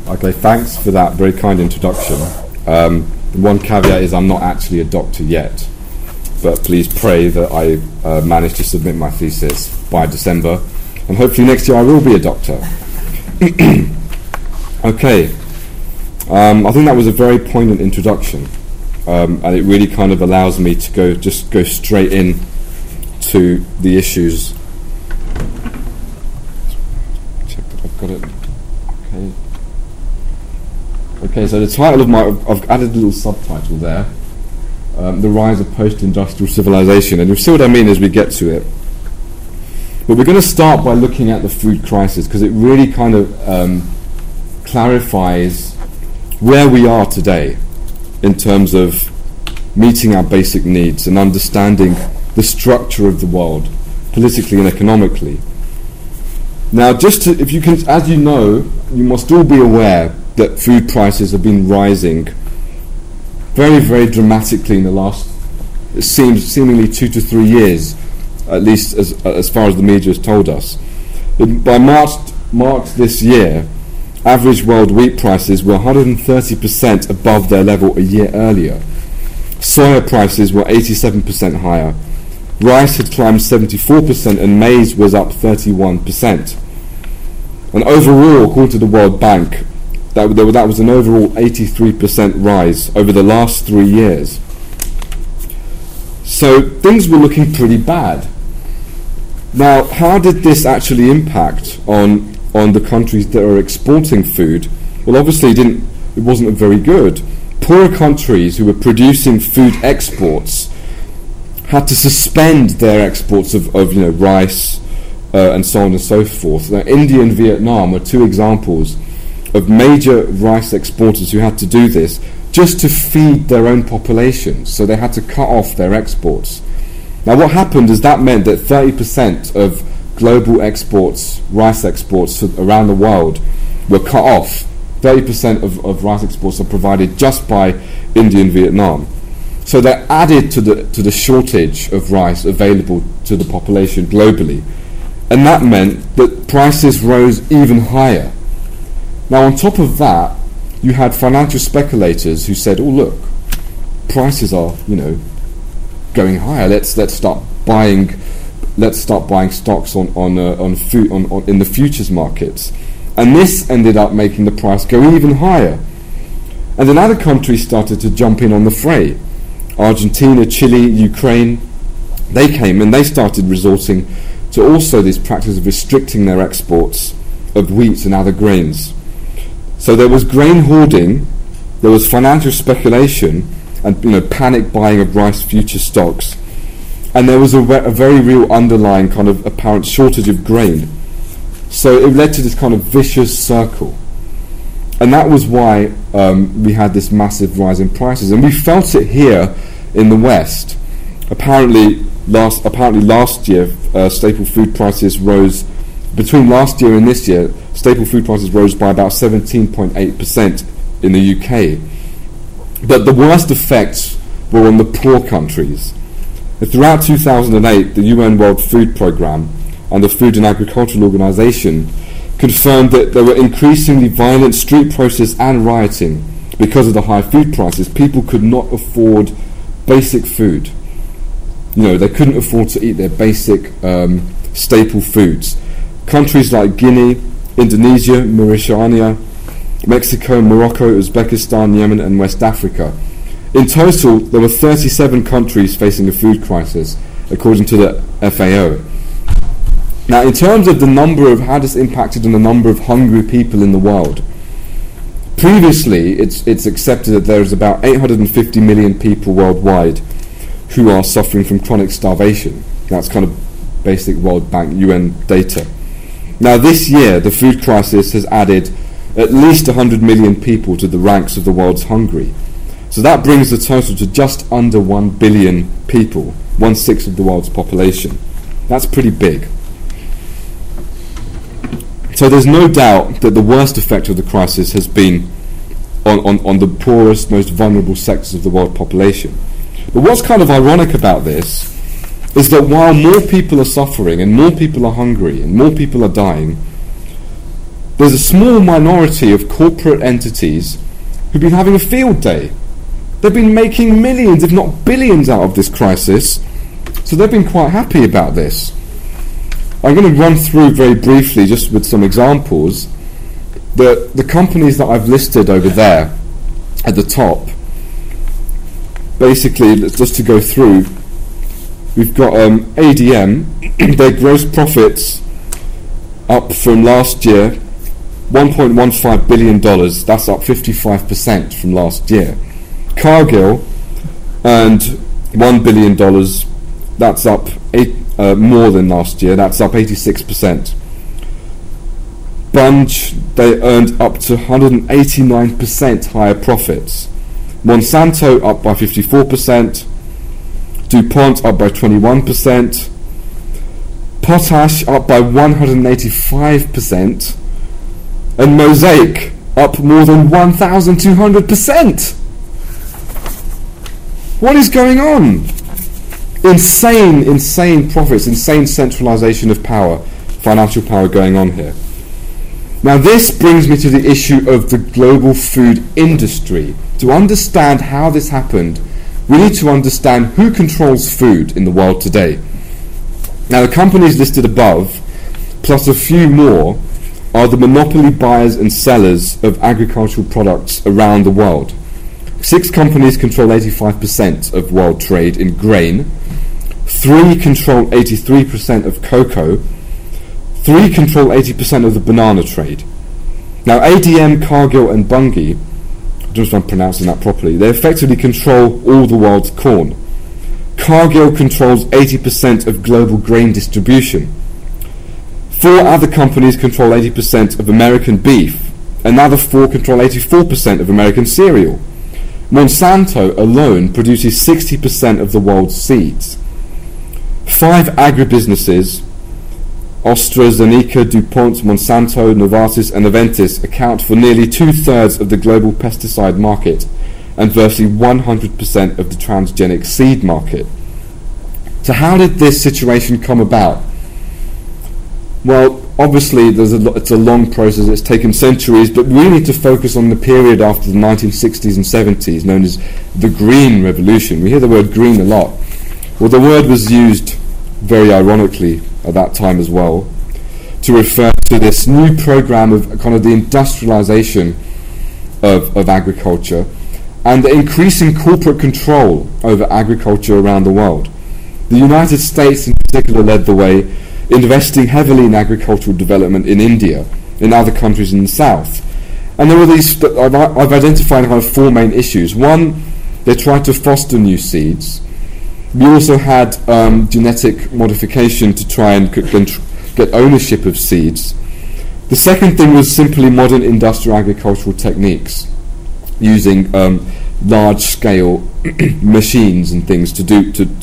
Okay, thanks for that very kind introduction. One caveat is I'm not actually a doctor yet, but please pray that I manage to submit my thesis by December, and hopefully next year I will be a doctor. Okay, I think that was a very poignant introduction, and it really kind of allows me to go straight in to the issues. Check that I've got it. Okay. Okay, so the title of I've added a little subtitle there, The Rise of Post-Industrial Civilization, and you'll see what I mean as we get to it. But we're going to start by looking at the food crisis, because it really kind of clarifies where we are today in terms of meeting our basic needs and understanding the structure of the world, politically and economically. Now, if you can, as you know, you must all be aware that food prices have been rising very, very dramatically in the last, it seems, seemingly 2 to 3 years, at least as far as the media has told us. By March this year, average world wheat prices were 130% above their level a year earlier. Soya prices were 87% higher. Rice had climbed 74% and maize was up 31%. And overall, according to the World Bank, that was an overall 83% rise over the last 3 years. So things were looking pretty bad. Now, how did this actually impact on the countries that are exporting food? Well, obviously it wasn't very good. Poorer countries who were producing food exports had to suspend their exports of rice and so on and so forth. Now, India and Vietnam are 2 examples of major rice exporters who had to do this just to feed their own populations, so they had to cut off their exports. Now, what happened is that meant that 30% of global exports, rice exports around the world, were cut off. 30% of rice exports are provided just by India and Vietnam. So they're added to the shortage of rice available to the population globally. And that meant that prices rose even higher. Now, on top of that, you had financial speculators who said, "Oh, look, prices are, going higher. Let's start buying stocks on food in the futures markets." And this ended up making the price go even higher. And then other countries started to jump in on the fray. Argentina, Chile, Ukraine, they came and they started resorting to also this practice of restricting their exports of wheat and other grains. So there was grain hoarding, there was financial speculation, and panic buying of rice future stocks, and there was a very real underlying kind of apparent shortage of grain. So it led to this kind of vicious circle, and that was why we had this massive rise in prices, and we felt it here in the West. Apparently last year, staple food prices rose. Between last year and this year, staple food prices rose by about 17.8% in the UK. But the worst effects were on the poor countries. Throughout 2008, the UN World Food Programme and the Food and Agricultural Organization confirmed that there were increasingly violent street protests and rioting because of the high food prices. People could not afford basic food. They couldn't afford to eat their basic staple foods. Countries like Guinea, Indonesia, Mauritania, Mexico, Morocco, Uzbekistan, Yemen and West Africa. In total, there were 37 countries facing a food crisis, according to the FAO. Now, in terms of how this impacted on the number of hungry people in the world, previously it's accepted that there is about 850 million people worldwide who are suffering from chronic starvation. That's kind of basic World Bank UN data. Now, this year, the food crisis has added at least 100 million people to the ranks of the world's hungry. So that brings the total to just under 1 billion people, 1/6 of the world's population. That's pretty big. So there's no doubt that the worst effect of the crisis has been on the poorest, most vulnerable sectors of the world population. But what's kind of ironic about this is that while more people are suffering and more people are hungry and more people are dying, there's a small minority of corporate entities who've been having a field day. They've been making millions, if not billions, out of this crisis, so they've been quite happy about this. I'm going to run through very briefly, just with some examples, the companies that I've listed over there at the top. Basically, just to go through, we've got ADM, their gross profits up from last year, $1.15 billion, that's up 55% from last year. Cargill earned $1 billion, that's up more than last year, that's up 86%. Bunge, they earned up to 189% higher profits. Monsanto up by 54%, DuPont up by 21%, Potash up by 185%, and Mosaic up more than 1,200%. What is going on? Insane profits, insane centralization of power, financial power going on here. Now this brings me to the issue of the global food industry. To understand how this happened, we need to understand who controls food in the world today. Now the companies listed above, plus a few more, are the monopoly buyers and sellers of agricultural products around the world. 6 companies control 85% of world trade in grain, 3 control 83% of cocoa, 3 control 80% of the banana trade. Now ADM, Cargill and Bunge, I don't know if I'm pronouncing that properly, they effectively control all the world's corn. Cargill controls 80% of global grain distribution. 4 other companies control 80% of American beef. Another 4 control 84% of American cereal. Monsanto alone produces 60% of the world's seeds. 5 agribusinesses, AstraZeneca, DuPont, Monsanto, Novartis and Aventis, account for nearly 2/3 of the global pesticide market and virtually 100% of the transgenic seed market. So how did this situation come about? Well, obviously it's a long process, it's taken centuries, but we need to focus on the period after the 1960s and 70s, known as the Green Revolution. We hear the word green a lot. Well, the word was used very ironically at that time as well, to refer to this new program of kind of the industrialization of agriculture and the increasing corporate control over agriculture around the world. The United States in particular led the way, investing heavily in agricultural development in India, in other countries in the south. And there were these, I've identified kind of 4 main issues. One, they tried to foster new seeds. We also had genetic modification to try and get ownership of seeds. The second thing was simply modern industrial agricultural techniques, using large-scale machines and things to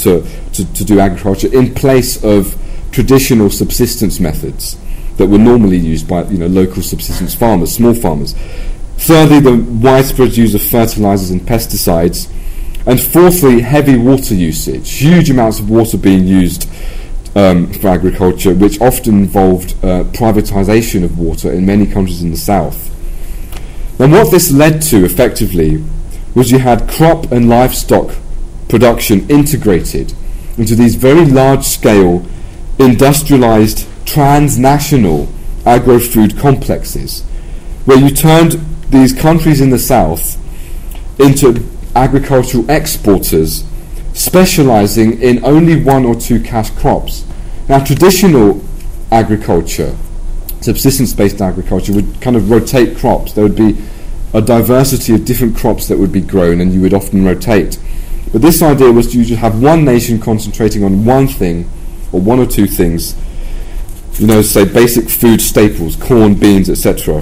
do agriculture in place of traditional subsistence methods that were normally used by local subsistence farmers, small farmers. Thirdly, the widespread use of fertilizers and pesticides. And fourthly, heavy water usage, huge amounts of water being used for agriculture, which often involved privatization of water in many countries in the south. And what this led to, effectively, was you had crop and livestock production integrated into these very large-scale, industrialized, transnational agro-food complexes, where you turned these countries in the south into agricultural exporters specializing in only 1 or 2 cash crops. Now, traditional agriculture, subsistence-based agriculture, would kind of rotate crops. There would be a diversity of different crops that would be grown, and you would often rotate. But this idea was to just have one nation concentrating on one thing, or 1 or 2 things, say basic food staples, corn, beans, etc.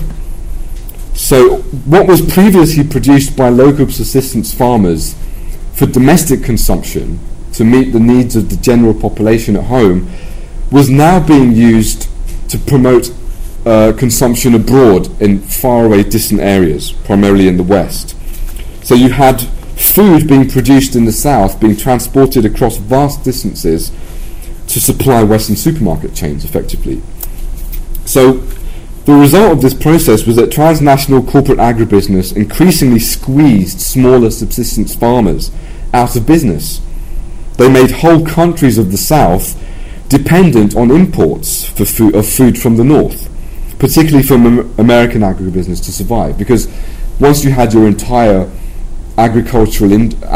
So what was previously produced by local subsistence farmers for domestic consumption to meet the needs of the general population at home was now being used to promote consumption abroad in faraway distant areas, primarily in the West. So you had food being produced in the South being transported across vast distances to supply Western supermarket chains, effectively. So The result of this process was that transnational corporate agribusiness increasingly squeezed smaller subsistence farmers out of business. They made whole countries of the South dependent on imports of food from the North, particularly from American agribusiness to survive. Because once you had your entire agriculture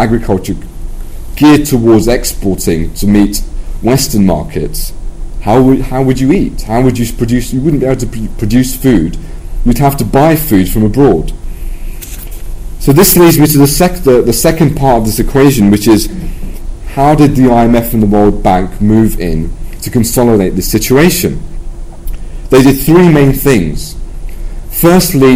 geared towards exporting to meet Western markets, how would you eat? How would you produce? You wouldn't be able to produce food. You'd have to buy food from abroad. So this leads me to the second part of this equation, which is how did the IMF and the World Bank move in to consolidate this situation? They did three main things. Firstly,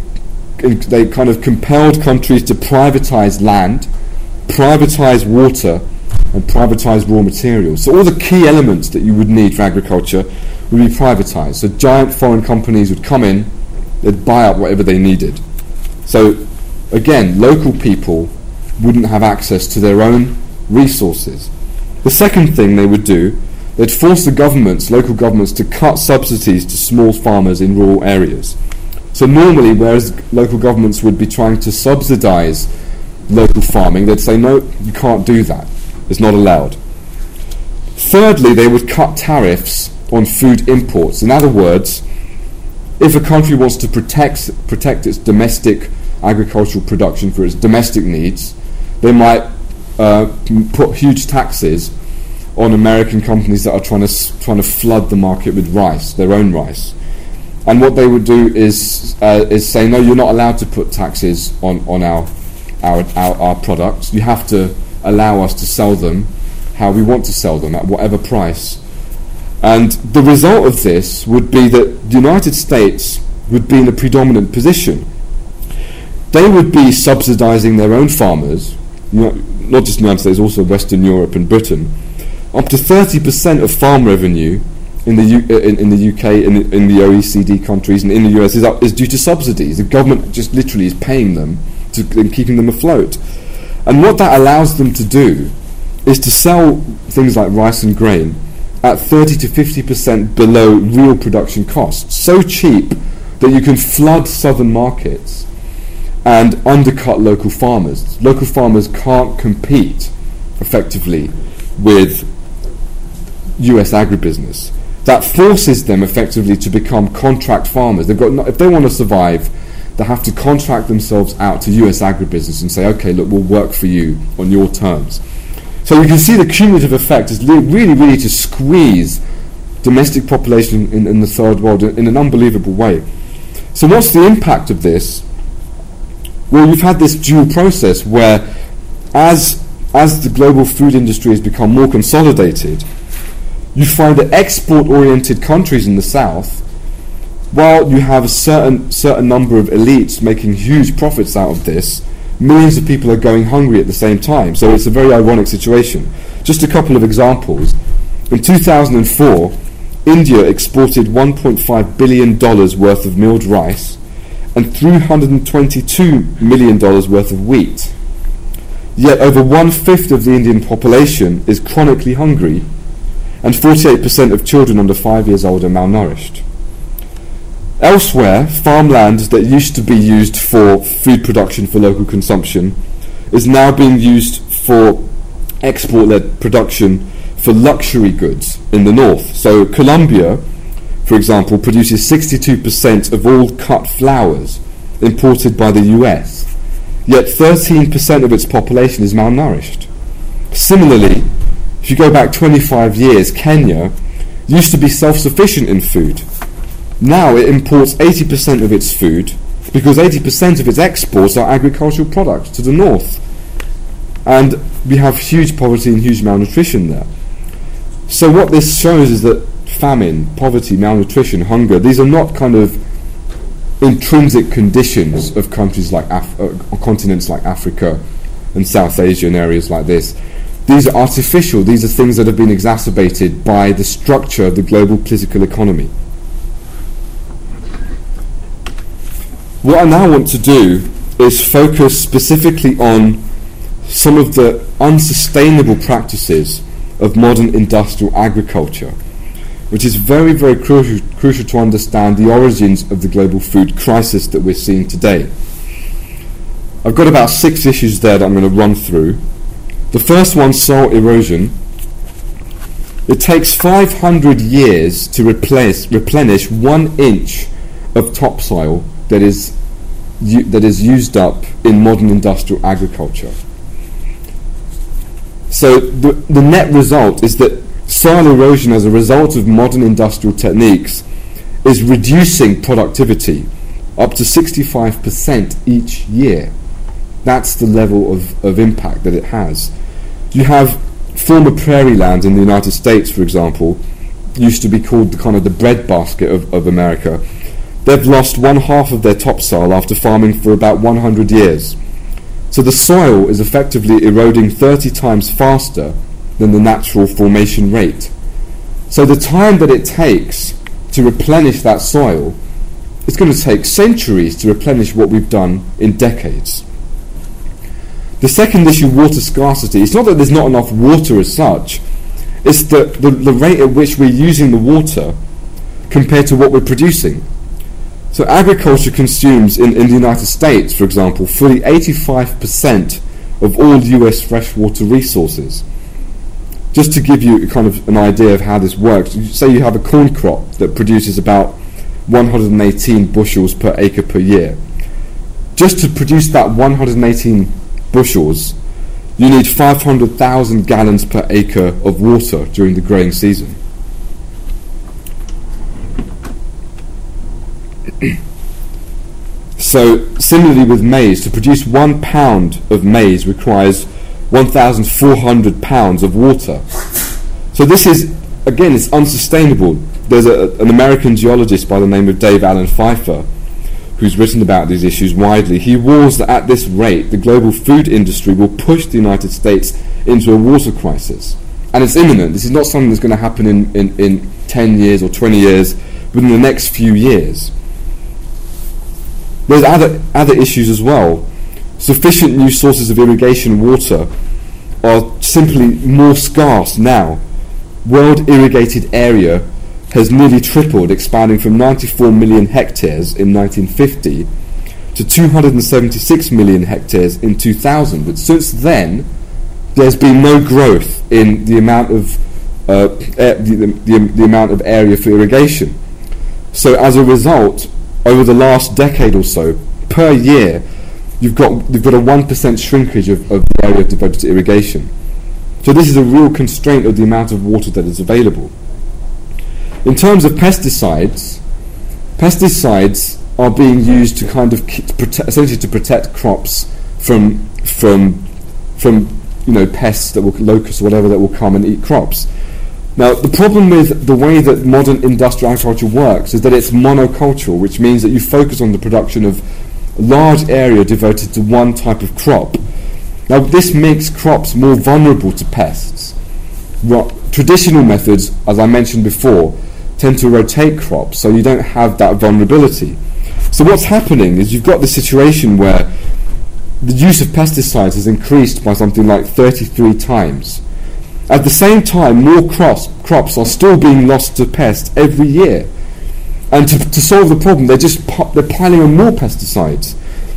they kind of compelled countries to privatize land, privatize water, and privatize raw materials. So all the key elements that you would need for agriculture would be privatized. So giant foreign companies would come in, they'd buy up whatever they needed. So again, local people wouldn't have access to their own resources. The second thing they would do, they'd force the governments, local governments, to cut subsidies to small farmers in rural areas. So normally, whereas local governments would be trying to subsidize local farming, they'd say, no, you can't do that. It's not allowed. Thirdly, they would cut tariffs on food imports. In other words, if a country wants to protect its domestic agricultural production for its domestic needs, they might put huge taxes on American companies that are trying to flood the market with rice, their own rice. And what they would do is say, no, you're not allowed to put taxes on our products. You have to allow us to sell them how we want to sell them, at whatever price. And the result of this would be that the United States would be in a predominant position. They would be subsidizing their own farmers, not just the United States, also Western Europe and Britain. Up to 30% of farm revenue in the UK, in the OECD countries, and in the US is due to subsidies. The government just literally is paying them and keeping them afloat. And what that allows them to do is to sell things like rice and grain at 30 to 50% below real production costs, so cheap that you can flood southern markets and undercut local farmers. Local farmers can't compete effectively with US agribusiness. That forces them effectively to become contract farmers. If they want to survive, they have to contract themselves out to US agribusiness and say, okay, look, we'll work for you on your terms. So you can see the cumulative effect is really to squeeze domestic population in the third world in an unbelievable way. So what's the impact of this? Well, you've had this dual process where as the global food industry has become more consolidated, you find that export-oriented countries in the South, while you have a certain number of elites making huge profits out of this, millions of people are going hungry at the same time. So it's a very ironic situation. Just a couple of examples. In 2004, India exported $1.5 billion worth of milled rice and $322 million worth of wheat. Yet over 1/5 of the Indian population is chronically hungry, and 48% of children under 5 years old are malnourished. Elsewhere, farmland that used to be used for food production for local consumption is now being used for export-led production for luxury goods in the north. So Colombia, for example, produces 62% of all cut flowers imported by the US, yet 13% of its population is malnourished. Similarly, if you go back 25 years, Kenya used to be self-sufficient in food. Now it imports 80% of its food because 80% of its exports are agricultural products to the north. And we have huge poverty and huge malnutrition there. So what this shows is that famine, poverty, malnutrition, hunger, these are not kind of intrinsic conditions of countries like continents like Africa and South Asia and areas like this. These are artificial. These are things that have been exacerbated by the structure of the global political economy. What I now want to do is focus specifically on some of the unsustainable practices of modern industrial agriculture, which is very, very crucial to understand the origins of the global food crisis that we're seeing today. I've got about 6 issues there that I'm going to run through. The first one, soil erosion. It takes 500 years to replenish 1 inch of topsoil that is used up in modern industrial agriculture. So the net result is that soil erosion as a result of modern industrial techniques is reducing productivity up to 65% each year. That's the level of impact that it has. You have former prairie land in the United States, for example, used to be called the breadbasket of America. They've lost 1/2 of their topsoil after farming for about 100 years. So the soil is effectively eroding 30 times faster than the natural formation rate. So the time that it takes to replenish that soil, it's going to take centuries to replenish what we've done in decades. The second issue, water scarcity. It's not that there's not enough water as such, it's the rate at which we're using the water compared to what we're producing. So agriculture consumes, in the United States, for example, fully 85% of all US freshwater resources. Just to give you an idea of how this works, say you have a corn crop that produces about 118 bushels per acre per year. Just to produce that 118 bushels, you need 500,000 gallons per acre of water during the growing season. So similarly with maize, to produce 1 pound of maize requires 1,400 pounds of water. So this is, again, it's unsustainable. There's an American geologist by the name of Dave Allen Pfeiffer who's written about these issues widely. He warns that at this rate, the global food industry will push the United States into a water crisis. And it's imminent. This is not something that's going to happen in 10 years or 20 years, but in the next few years. There's other issues as well. Sufficient new sources of irrigation water are simply more scarce now. World irrigated area has nearly tripled, expanding from 94 million hectares in 1950 to 276 million hectares in 2000. But since then, there's been no growth in the amount of the amount of area for irrigation. So as a result, over the last decade or so, per year, you've got a 1% shrinkage of the area devoted to irrigation. So this is a real constraint of the amount of water that is available. In terms of pesticides are being used to essentially to protect crops from pests that will, locusts or whatever, that will come and eat crops. Now, the problem with the way that modern industrial agriculture works is that it's monocultural, which means that you focus on the production of a large area devoted to one type of crop. Now, this makes crops more vulnerable to pests. Traditional methods, as I mentioned before, tend to rotate crops, so you don't have that vulnerability. So what's happening is you've got this situation where the use of pesticides has increased by something like 33 times. At the same time, more crops are still being lost to pests every year. And to solve the problem, they're piling on more pesticides.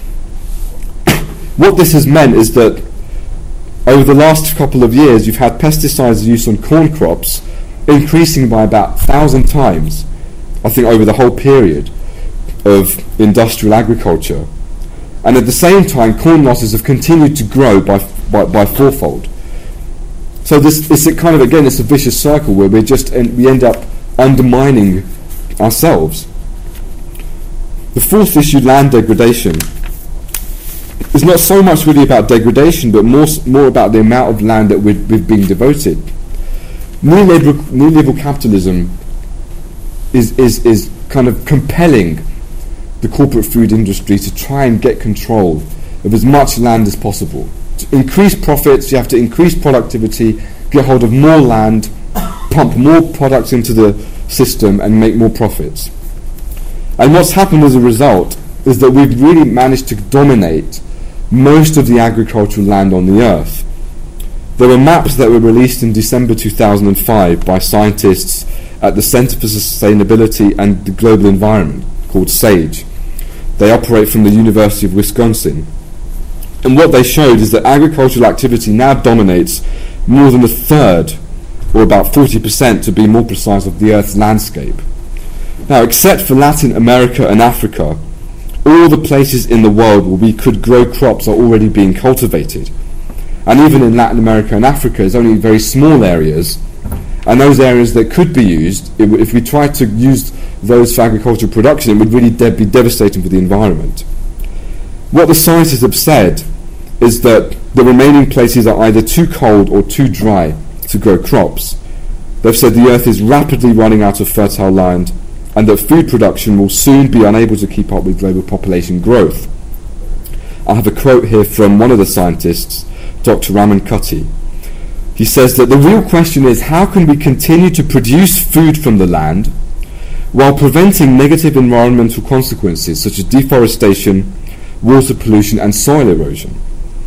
What this has meant is that over the last couple of years, you've had pesticides used on corn crops increasing by about 1,000 times, I think, over the whole period of industrial agriculture. And at the same time, corn losses have continued to grow by fourfold. So it's a vicious circle where we end up undermining ourselves. The fourth issue, land degradation, is not so much really about degradation, but more about the amount of land that we've been devoted. Neoliberal capitalism is kind of compelling the corporate food industry to try and get control of as much land as possible. To increase profits, you have to increase productivity, get hold of more land, pump more products into the system and make more profits. And what's happened as a result is that we've really managed to dominate most of the agricultural land on the earth. There were maps that were released in December 2005 by scientists at the Centre for Sustainability and the Global Environment, called SAGE. They operate from the University of Wisconsin. And what they showed is that agricultural activity now dominates more than a third, or about 40% to be more precise, of the Earth's landscape. Now, except for Latin America and Africa, all the places in the world where we could grow crops are already being cultivated. And even in Latin America and Africa, there's only very small areas, and those areas that could be used, if we tried to use those for agricultural production, it would really be devastating for the environment. What the scientists have said is that the remaining places are either too cold or too dry to grow crops. They've said the Earth is rapidly running out of fertile land, and that food production will soon be unable to keep up with global population growth. I have a quote here from one of the scientists, Dr. Raman Kutty. He says that the real question is, how can we continue to produce food from the land while preventing negative environmental consequences such as deforestation, water pollution and soil erosion?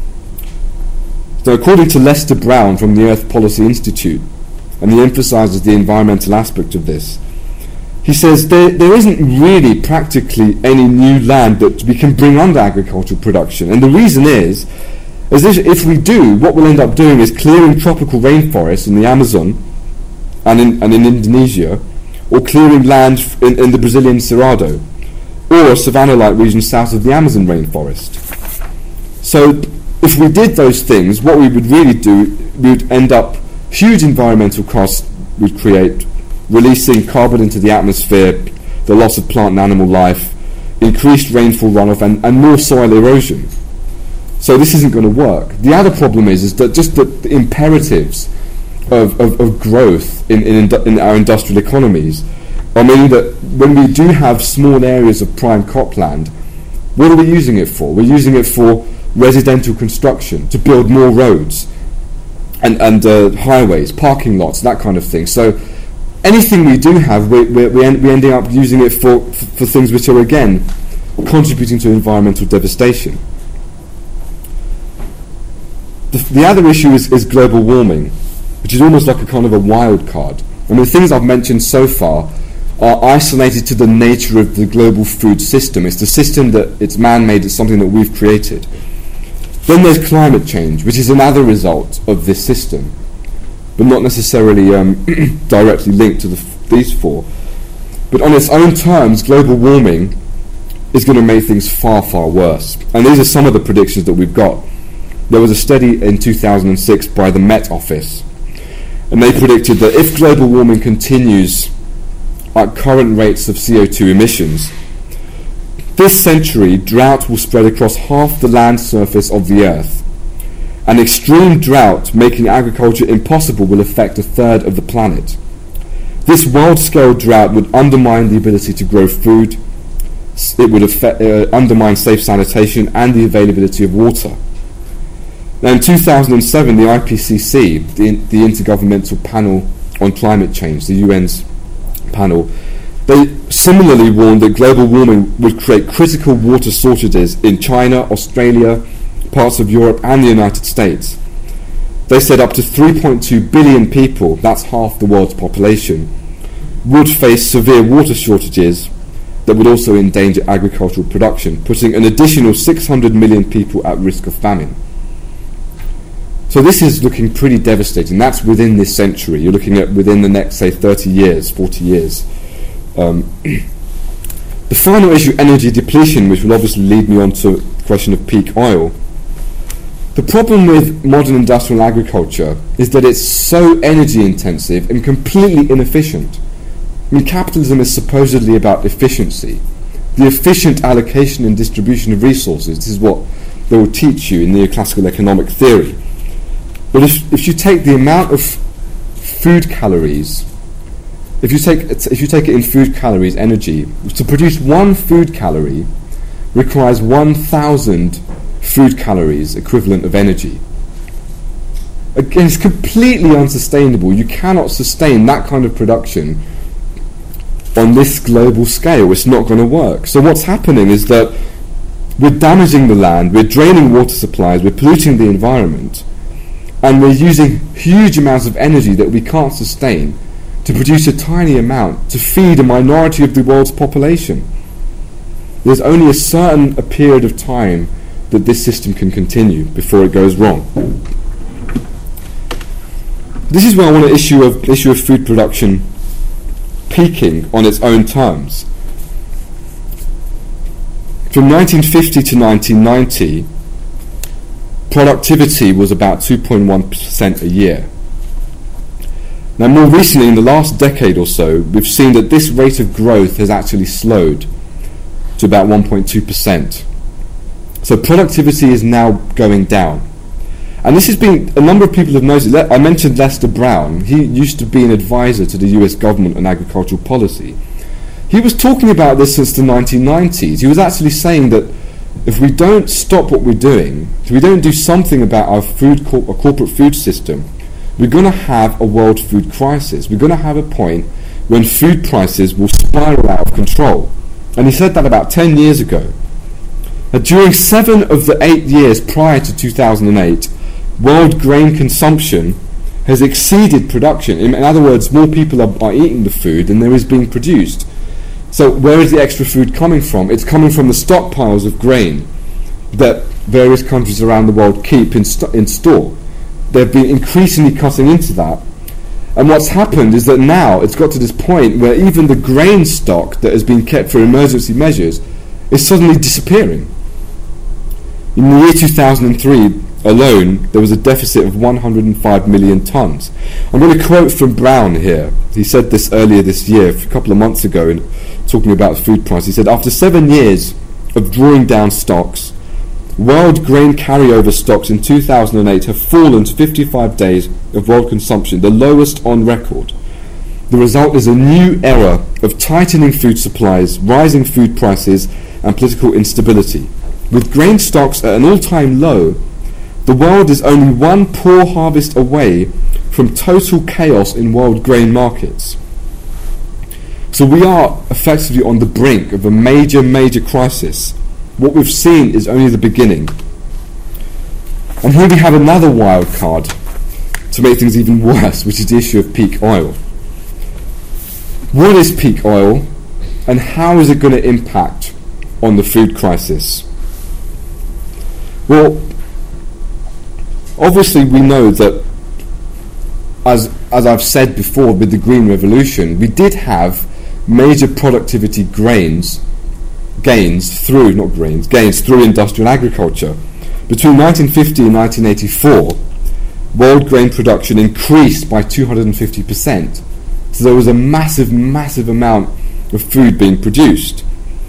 So according to Lester Brown from the Earth Policy Institute, and he emphasises the environmental aspect of this, he says there isn't really practically any new land that we can bring under agricultural production. And the reason is if we do, what we'll end up doing is clearing tropical rainforests in the Amazon and in Indonesia, or clearing land in the Brazilian Cerrado, or a savanna-like region south of the Amazon rainforest. So if we did those things, what we would really do, we would end up huge environmental costs would create, releasing carbon into the atmosphere, the loss of plant and animal life, increased rainfall runoff, and more soil erosion. So this isn't going to work. The other problem is that just the imperatives of growth in our industrial economies are meaning that when we do have small areas of prime cropland, what are we using it for? We're using it for residential construction, to build more roads and highways, parking lots, that kind of thing. So anything we do have, we're ending up using it for things which are, again, contributing to environmental devastation. The other issue is global warming, which is almost like a kind of a wild card. I mean, the things I've mentioned so far are isolated to the nature of the global food system. It's the system that it's man-made, it's something that we've created. Then there's climate change, which is another result of this system, but not necessarily directly linked to these four. But on its own terms, global warming is going to make things far, far worse. And these are some of the predictions that we've got. There was a study in 2006 by the Met Office, and they predicted that if global warming continues at current rates of CO2 emissions, this century drought will spread across half the land surface of the Earth. An extreme drought making agriculture impossible will affect a third of the planet. This world-scale drought would undermine the ability to grow food, it would undermine safe sanitation and the availability of water. Now in 2007, the IPCC, the Intergovernmental Panel on Climate Change, the UN's panel, they similarly warned that global warming would create critical water shortages in China, Australia, parts of Europe and the United States. They said up to 3.2 billion people, that's half the world's population, would face severe water shortages that would also endanger agricultural production, putting an additional 600 million people at risk of famine. So this is looking pretty devastating. That's within this century. You're looking at within the next, say, 30 years, 40 years. The final issue, energy depletion, which will obviously lead me on to the question of peak oil. The problem with modern industrial agriculture is that it's so energy intensive and completely inefficient. I mean, capitalism is supposedly about efficiency, the efficient allocation and distribution of resources. This is what they will teach you in neoclassical economic theory. But if you take the amount of food calories, if you take it in food calories, energy, to produce one food calorie requires 1,000 food calories equivalent of energy. Again, it's completely unsustainable. You cannot sustain that kind of production on this global scale. It's not going to work. So what's happening is that we're damaging the land, we're draining water supplies, we're polluting the environment, and we're using huge amounts of energy that we can't sustain to produce a tiny amount to feed a minority of the world's population. There's only a certain period of time that this system can continue before it goes wrong. This is where I want to issue of food production peaking on its own terms. From 1950 to 1990, productivity was about 2.1% a year. Now, more recently, in the last decade or so, we've seen that this rate of growth has actually slowed to about 1.2%. So productivity is now going down. And this has been, a number of people have noticed. I mentioned Lester Brown. He used to be an advisor to the US government on agricultural policy. He was talking about this since the 1990s. He was actually saying that if we don't stop what we're doing, if we don't do something about our corporate food system, we're going to have a world food crisis. We're going to have a point when food prices will spiral out of control. And he said that about 10 years ago. During 7 of the 8 years prior to 2008, world grain consumption has exceeded production. In other words, more people are eating the food than there is being produced. So where is the extra food coming from? It's coming from the stockpiles of grain that various countries around the world keep in store. They've been increasingly cutting into that. And what's happened is that now it's got to this point where even the grain stock that has been kept for emergency measures is suddenly disappearing. In the year 2003 alone, there was a deficit of 105 million tonnes. I'm going to quote from Brown here. He said this earlier this year, a couple of months ago, in talking about food prices. He said, after 7 years of drawing down stocks, world grain carryover stocks in 2008 have fallen to 55 days of world consumption, the lowest on record. The result is a new era of tightening food supplies, rising food prices, and political instability. With grain stocks at an all-time low, the world is only one poor harvest away from total chaos in world grain markets. So we are effectively on the brink of a major, major crisis. What we've seen is only the beginning. And here we have another wild card to make things even worse, which is the issue of peak oil. What is peak oil, and how is it going to impact on the food crisis? Well, obviously we know that, as I've said before with the Green Revolution, we did have major productivity gains through industrial agriculture. Between 1950 and 1984, world grain production increased by 250%. So there was a massive, massive amount of food being produced.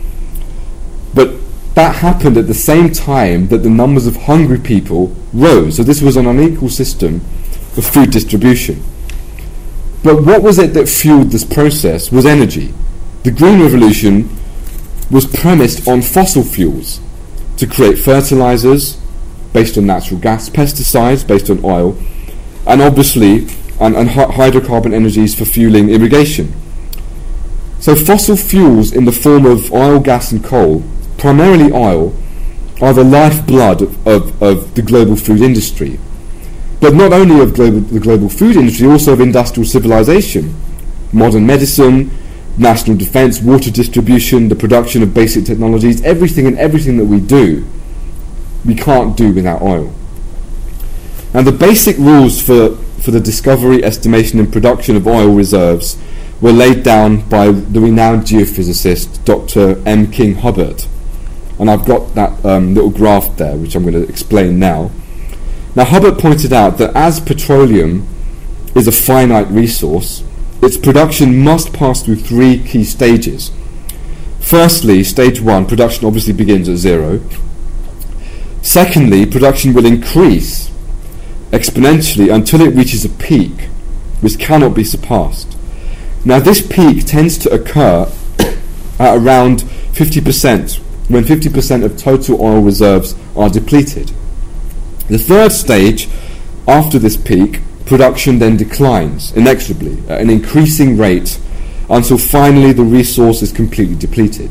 But that happened at the same time that the numbers of hungry people rose. So this was an unequal system of food distribution. But what was it that fueled this process was energy. The Green Revolution was premised on fossil fuels to create fertilizers based on natural gas, pesticides based on oil, and obviously hydrocarbon energies for fueling irrigation. So fossil fuels in the form of oil, gas and coal, primarily oil, are the lifeblood of the global food industry. But not only of the global food industry, also of industrial civilization, modern medicine, national defense, water distribution, the production of basic technologies, everything that we do, we can't do without oil. And the basic rules for the discovery, estimation and production of oil reserves were laid down by the renowned geophysicist Dr. M. King Hubbert. And I've got that little graph there, which I'm going to explain now. Now, Hubbert pointed out that as petroleum is a finite resource, its production must pass through 3 key stages. Firstly, stage 1, production obviously begins at 0. Secondly, production will increase exponentially until it reaches a peak, which cannot be surpassed. Now, this peak tends to occur at around 50%, when 50% of total oil reserves are depleted. The third stage, after this peak, production then declines inexorably at an increasing rate until finally the resource is completely depleted.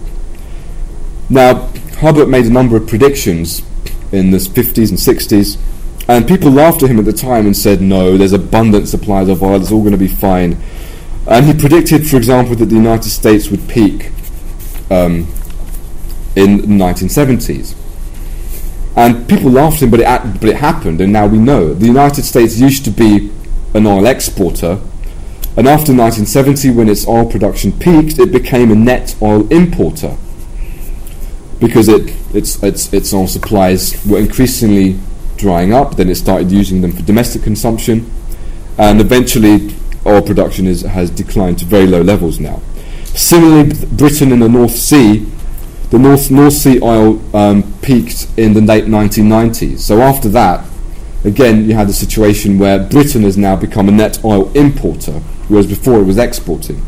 Now, Hubbert made a number of predictions in the 50s and 60s, and people laughed at him at the time and said, no, there's abundant supplies of oil, it's all going to be fine. And he predicted, for example, that the United States would peak in the 1970s. And people laughed at him, but it happened, and now we know. The United States used to be an oil exporter, and after 1970, when its oil production peaked, it became a net oil importer, because its oil supplies were increasingly drying up. Then it started using them for domestic consumption, and eventually oil production has declined to very low levels now. Similarly, Britain in the North Sea, the North Sea oil peaked in the late 1990s. So after that, again, you had a situation where Britain has now become a net oil importer, whereas before it was exporting.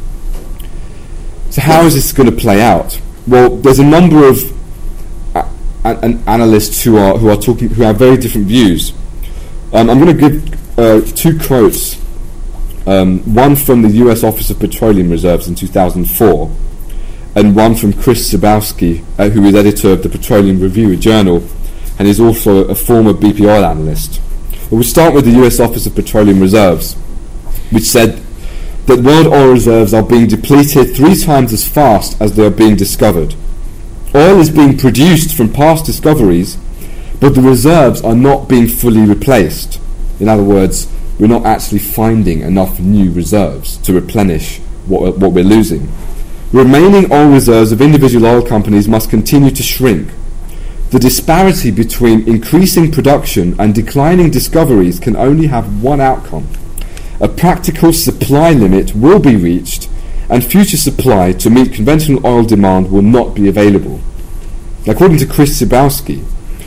So how is this going to play out? Well, there's a number of analysts who have very different views. I'm going to give two quotes. One from the US Office of Petroleum Reserves in 2004, and one from Chris Zabowski, who is editor of the Petroleum Review, a journal, and is also a former BP oil analyst. We'll start with the US Office of Petroleum Reserves, which said that world oil reserves are being depleted 3 times as fast as they are being discovered. Oil is being produced from past discoveries, but the reserves are not being fully replaced. In other words, we're not actually finding enough new reserves to replenish what we're losing. Remaining oil reserves of individual oil companies must continue to shrink. The disparity between increasing production and declining discoveries can only have one outcome. A practical supply limit will be reached, and future supply to meet conventional oil demand will not be available. According to Chris Zabowski,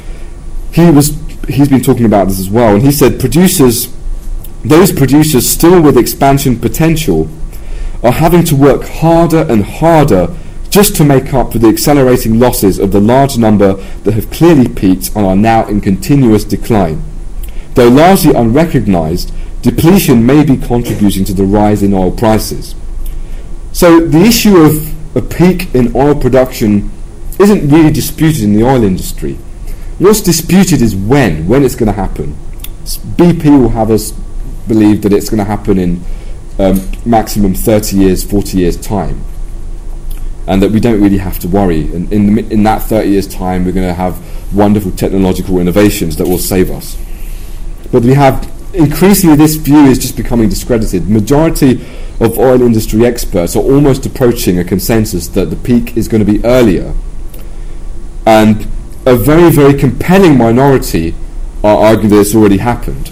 he's been talking about this as well, and he said those producers still with expansion potential are having to work harder and harder just to make up for the accelerating losses of the large number that have clearly peaked and are now in continuous decline. Though largely unrecognized, depletion may be contributing to the rise in oil prices. So the issue of a peak in oil production isn't really disputed in the oil industry. What's disputed is when it's going to happen. BP will have us believe that it's going to happen in maximum 30 years, 40 years time, and that we don't really have to worry. And in that 30 years time, we're going to have wonderful technological innovations that will save us. But we have increasingly, this view is just becoming discredited. The majority of oil industry experts are almost approaching a consensus that the peak is going to be earlier, and a very, very compelling minority are arguing that it's already happened.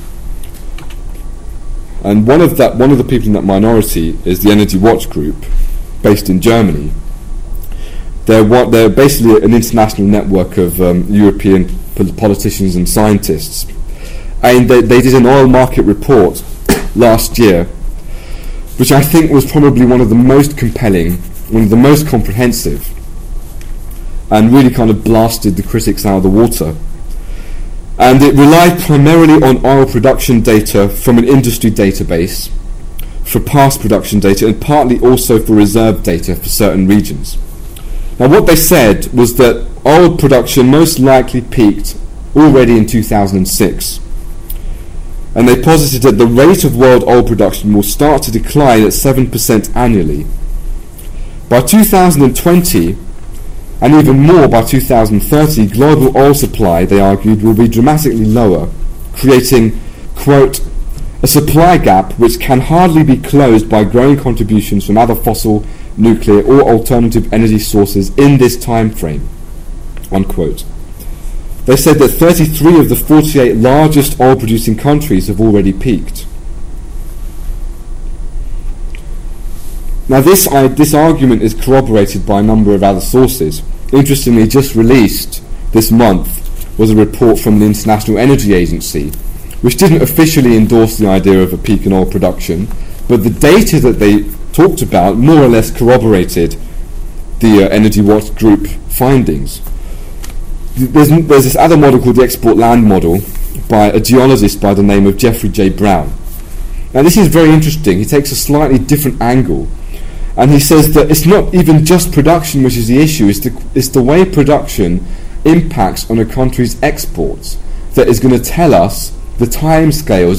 And one of the people in that minority is the Energy Watch Group, based in Germany. They're basically an international network of European politicians and scientists. And they did an oil market report last year, which I think was probably one of the most compelling, one of the most comprehensive, and really kind of blasted the critics out of the water. And it relied primarily on oil production data from an industry database for past production data, and partly also for reserve data for certain regions. Now, what they said was that oil production most likely peaked already in 2006. And they posited that the rate of world oil production will start to decline at 7% annually. By 2020, and even more by 2030, global oil supply, they argued, will be dramatically lower, creating, quote, a supply gap which can hardly be closed by growing contributions from other fossil, nuclear or alternative energy sources in this time frame, unquote. They said that 33 of the 48 largest oil-producing countries have already peaked. Now this argument is corroborated by a number of other sources. Interestingly, just released this month was a report from the International Energy Agency, which didn't officially endorse the idea of a peak in oil production, but the data that they talked about more or less corroborated the Energy Watch Group findings. There's this other model called the export land model by a geologist by the name of Jeffrey J. Brown. Now this is very interesting. He takes a slightly different angle, and he says that it's not even just production which is the issue, it's the way production impacts on a country's exports that is going to tell us the timescales of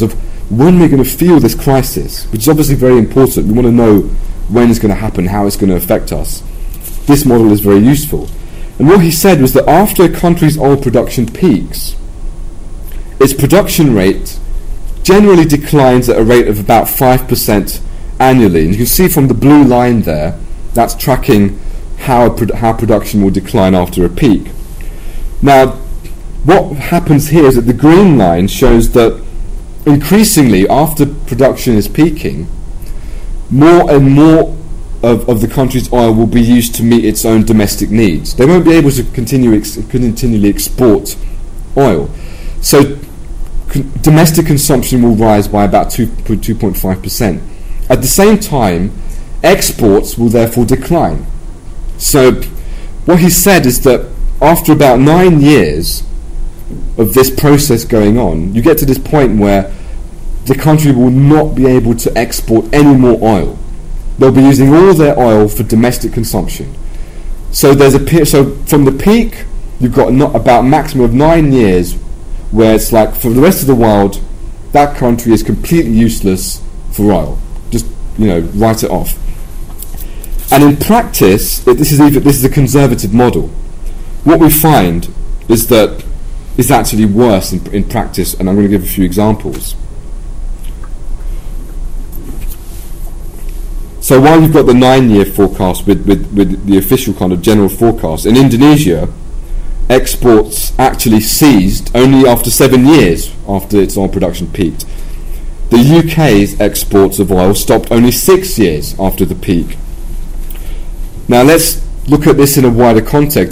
when we're going to feel this crisis, which is obviously very important. We want to know when it's going to happen, how it's going to affect us. This model is very useful. And what he said was that after a country's oil production peaks, its production rate generally declines at a rate of about 5% annually. And you can see from the blue line there, that's tracking how production will decline after a peak. Now, what happens here is that the green line shows that increasingly, after production is peaking, more and more of the country's oil will be used to meet its own domestic needs. They won't be able to continually export oil. So domestic consumption will rise by about 2.5%. At the same time, exports will therefore decline. So what he said is that after about 9 years of this process going on, you get to this point where the country will not be able to export any more oil. They'll be using all their oil for domestic consumption. So so from the peak, you've got about a maximum of 9 years where it's like for the rest of the world, that country is completely useless for oil. Just, write it off. And in practice, this is a conservative model. What we find is that it's actually worse in practice, and I'm going to give a few examples. So while you've got the 9-year forecast with the official kind of general forecast, in Indonesia, exports actually ceased only after 7 years after its oil production peaked. The UK's exports of oil stopped only 6 years after the peak. Now let's look at this in a wider context.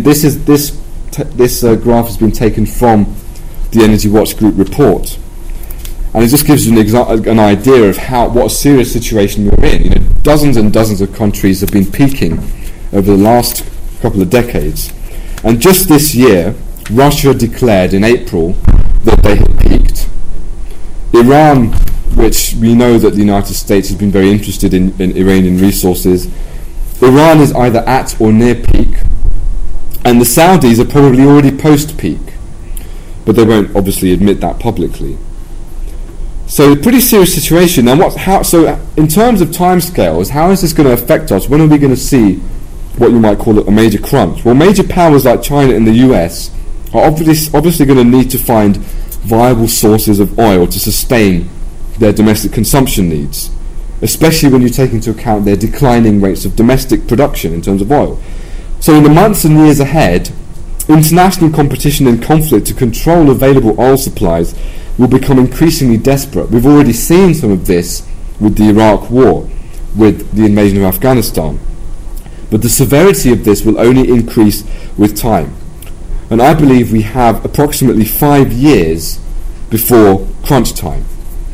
This graph has been taken from the Energy Watch Group report, and it just gives you an idea of what a serious situation we're in. Dozens and dozens of countries have been peaking over the last couple of decades, and just this year, Russia declared in April that they had peaked. Iran, which we know that the United States has been very interested in Iranian resources, Iran is either at or near peak, and the Saudis are probably already post-peak, but they won't obviously admit that publicly. So a pretty serious situation. Now, so in terms of timescales, how is this going to affect us? When are we going to see what you might call a major crunch? Well, major powers like China and the US are obviously going to need to find viable sources of oil to sustain their domestic consumption needs, especially when you take into account their declining rates of domestic production in terms of oil. So in the months and years ahead, international competition and conflict to control available oil supplies will become increasingly desperate. We've already seen some of this with the Iraq War, with the invasion of Afghanistan. But the severity of this will only increase with time. And I believe we have approximately 5 years before crunch time.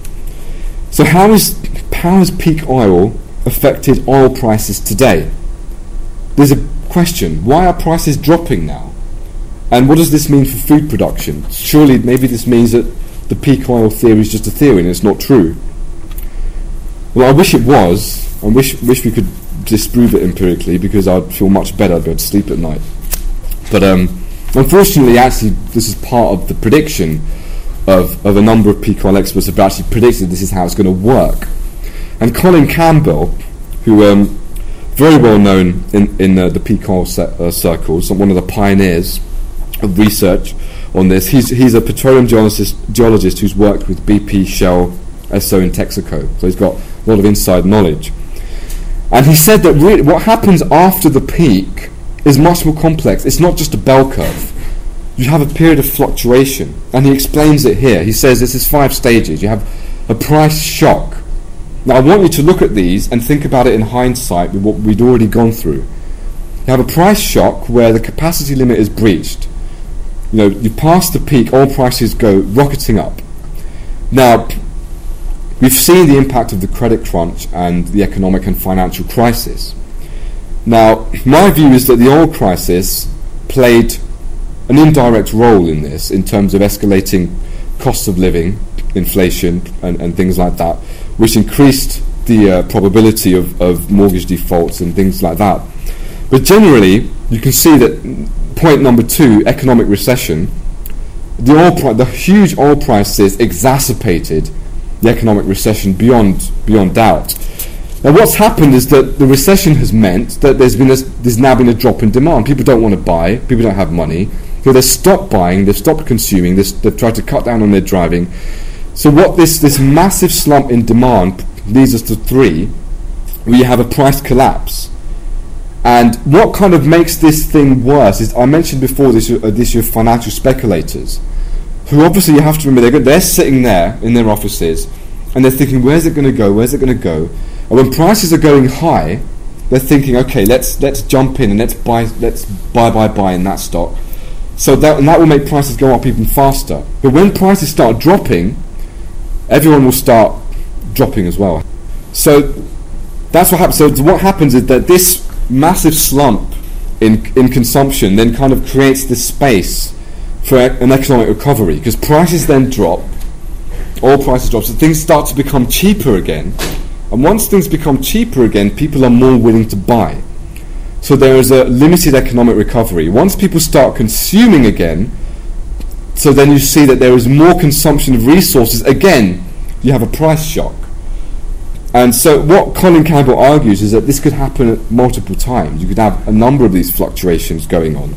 So how has peak oil affected oil prices today? There's a question. Why are prices dropping now? And what does this mean for food production? Surely maybe this means that the peak oil theory is just a theory and it's not true. Well, I wish it was. I wish we could disprove it empirically, because I'd feel much better. I'd be able to sleep at night. But unfortunately, actually, this is part of the prediction of a number of peak oil experts have actually predicted this is how it's going to work. And Colin Campbell, who very well known in the peak oil circles, one of the pioneers of research on this. He's a petroleum geologist who's worked with BP, Shell, Esso and Texaco, so he's got a lot of inside knowledge. And he said that really what happens after the peak is much more complex. It's not just a bell curve. You have a period of fluctuation, and he explains it here. He says this is 5 stages. You have a price shock. Now I want you to look at these and think about it in hindsight with what we'd already gone through. You have a price shock where the capacity limit is breached. You pass the peak, oil prices go rocketing up. Now, we've seen the impact of the credit crunch and the economic and financial crisis. Now, my view is that the oil crisis played an indirect role in this, in terms of escalating costs of living, inflation, and things like that, which increased the probability of mortgage defaults and things like that. But generally, you can see that point number 2, economic recession, the huge oil prices exacerbated the economic recession beyond doubt. Now, what's happened is that the recession has meant that there's now been a drop in demand. People don't want to buy. People don't have money. So they've stopped buying. They've stopped consuming. They've tried to cut down on their driving. So what this massive slump in demand leads us to three. We have a price collapse. And what kind of makes this thing worse is, I mentioned before, this issue of financial speculators, who obviously, you have to remember, they're sitting there in their offices and they're thinking, where's it going to go? Where's it going to go? And when prices are going high, they're thinking, okay, let's jump in and let's buy in that stock. So that will make prices go up even faster. But when prices start dropping, everyone will start dropping as well. So that's what happens. So what happens is that this massive slump in consumption then kind of creates this space for an economic recovery, because prices then drop, oil prices drop, so things start to become cheaper again. And once things become cheaper again, people are more willing to buy. So there is a limited economic recovery. Once people start consuming again, so then you see that there is more consumption of resources, again, you have a price shock. And so what Colin Campbell argues is that this could happen at multiple times. You could have a number of these fluctuations going on.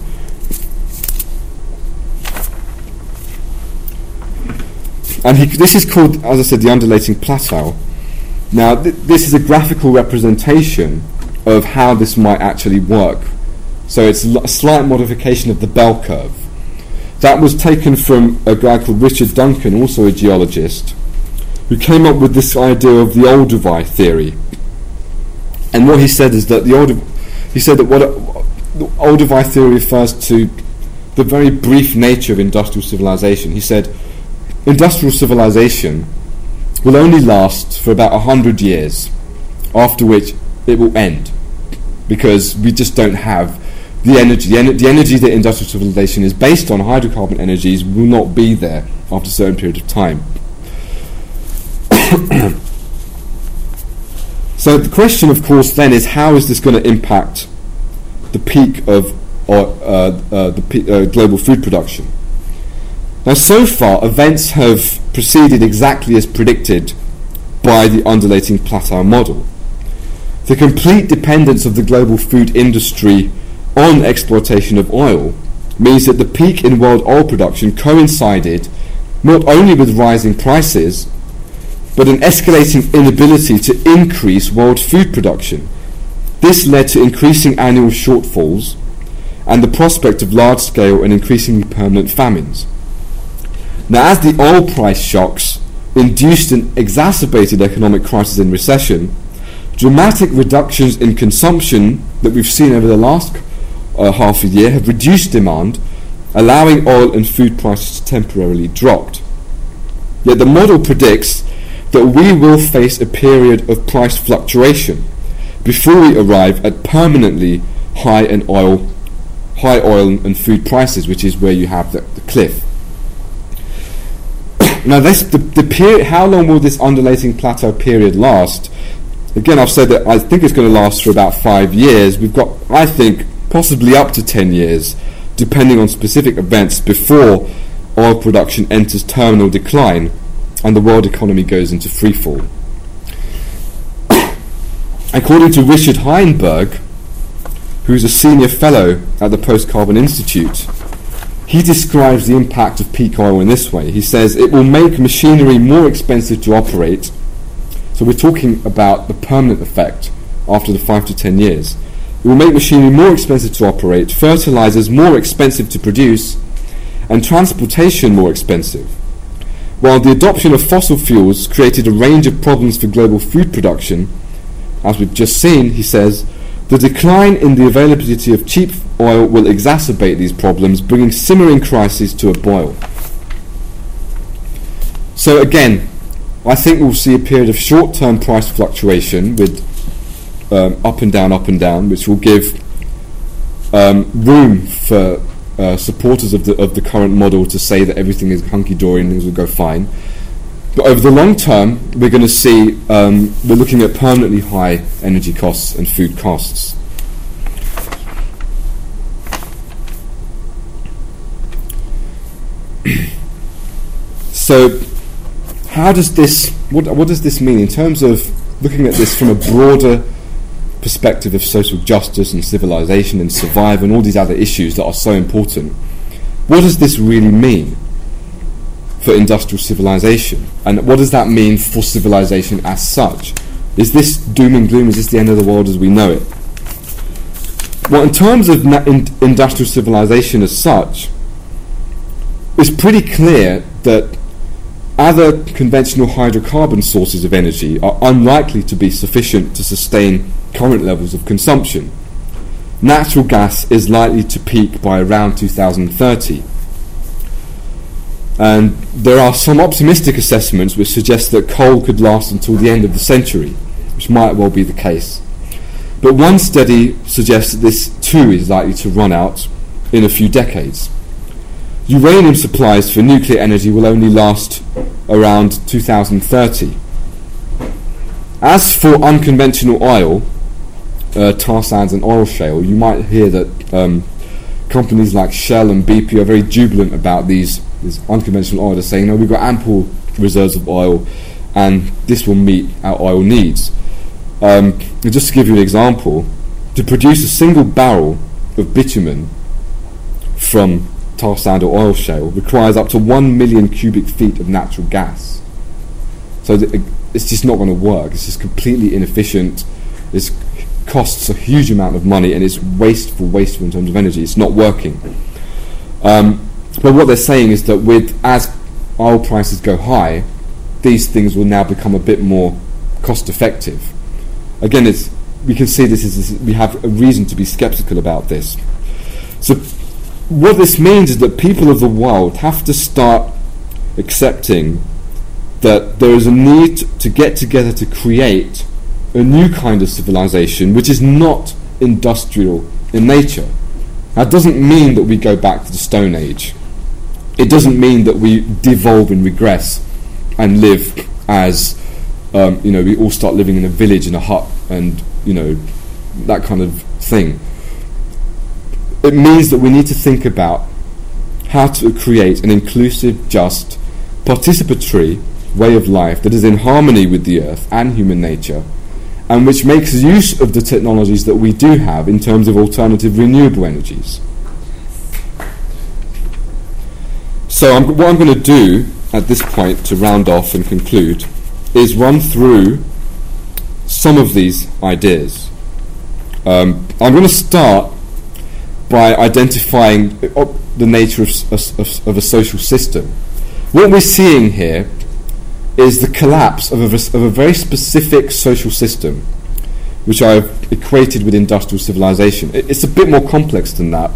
And this is called, as I said, the undulating plateau. Now, this is a graphical representation of how this might actually work. So it's a slight modification of the bell curve. That was taken from a guy called Richard Duncan, also a geologist, who came up with this idea of the Olduvai theory. And what he said is that the Olduvai theory refers to the very brief nature of industrial civilization. He said, industrial civilization will only last for about 100 years, after which it will end, because we just don't have the energy. The energy that industrial civilization is based on, hydrocarbon energies, will not be there after a certain period of time. So the question, of course, then is, how is this going to impact the peak of global food production? Now, so far, events have proceeded exactly as predicted by the undulating plateau model. The complete dependence of the global food industry on exploitation of oil means that the peak in world oil production coincided not only with rising prices, but an escalating inability to increase world food production. This led to increasing annual shortfalls and the prospect of large-scale and increasingly permanent famines. Now, as the oil price shocks induced an exacerbated economic crisis and recession, dramatic reductions in consumption that we've seen over the last half a year have reduced demand, allowing oil and food prices to temporarily drop. Yet the model predicts that we will face a period of price fluctuation before we arrive at permanently high oil and food prices, which is where you have the cliff. Now, the period, how long will this undulating plateau period last? Again, I've said that I think it's going to last for about 5 years. We've got, I think, possibly up to 10 years, depending on specific events, before oil production enters terminal decline and the world economy goes into freefall. According to Richard Heinberg, who's a senior fellow at the Post-Carbon Institute, he describes the impact of peak oil in this way. He says it will make machinery more expensive to operate. So we're talking about the permanent effect after the 5 to 10 years. It will make machinery more expensive to operate, fertilizers more expensive to produce, and transportation more expensive. While the adoption of fossil fuels created a range of problems for global food production, as we've just seen, he says, the decline in the availability of cheap oil will exacerbate these problems, bringing simmering crises to a boil. So again, I think we'll see a period of short-term price fluctuation with up and down, which will give room for supporters of the current model to say that everything is hunky-dory and things will go fine. But over the long term, we're going to see, we're looking at permanently high energy costs and food costs. So, how does this what does this mean in terms of looking at this from a broader perspective of social justice and civilization and survival and all these other issues that are so important? What does this really mean for industrial civilization? And what does that mean for civilization as such? Is this doom and gloom? Is this the end of the world as we know it? Well, in terms of industrial civilization as such, it's pretty clear that other conventional hydrocarbon sources of energy are unlikely to be sufficient to sustain current levels of consumption. Natural gas is likely to peak by around 2030. And there are some optimistic assessments which suggest that coal could last until the end of the century, which might well be the case. But one study suggests that this too is likely to run out in a few decades. Uranium supplies for nuclear energy will only last around 2030. As for unconventional oil, tar sands and oil shale, you might hear that companies like Shell and BP are very jubilant about these unconventional oil. They're saying, no, we've got ample reserves of oil and this will meet our oil needs. Just to give you an example, to produce a single barrel of bitumen from tar sand or oil shale requires up to 1 million cubic feet of natural gas. So it's just not going to work. It's just completely inefficient. It costs a huge amount of money and it's wasteful in terms of energy. It's not working. But what they're saying is that as oil prices go high, these things will now become a bit more cost effective. Again, we can see we have a reason to be skeptical about this. So what this means is that people of the world have to start accepting that there is a need to get together to create a new kind of civilization which is not industrial in nature. That doesn't mean that we go back to the Stone Age. It doesn't mean that we devolve and regress and live as we all start living in a village in a hut and that kind of thing. It means that we need to think about how to create an inclusive, just, participatory way of life that is in harmony with the earth and human nature, and which makes use of the technologies that we do have in terms of alternative renewable energies. So what I'm going to do at this point to round off and conclude is run through some of these ideas. I'm going to start by identifying the nature of a social system. What we're seeing here is the collapse of a very specific social system, which I've equated with industrial civilization. It's a bit more complex than that,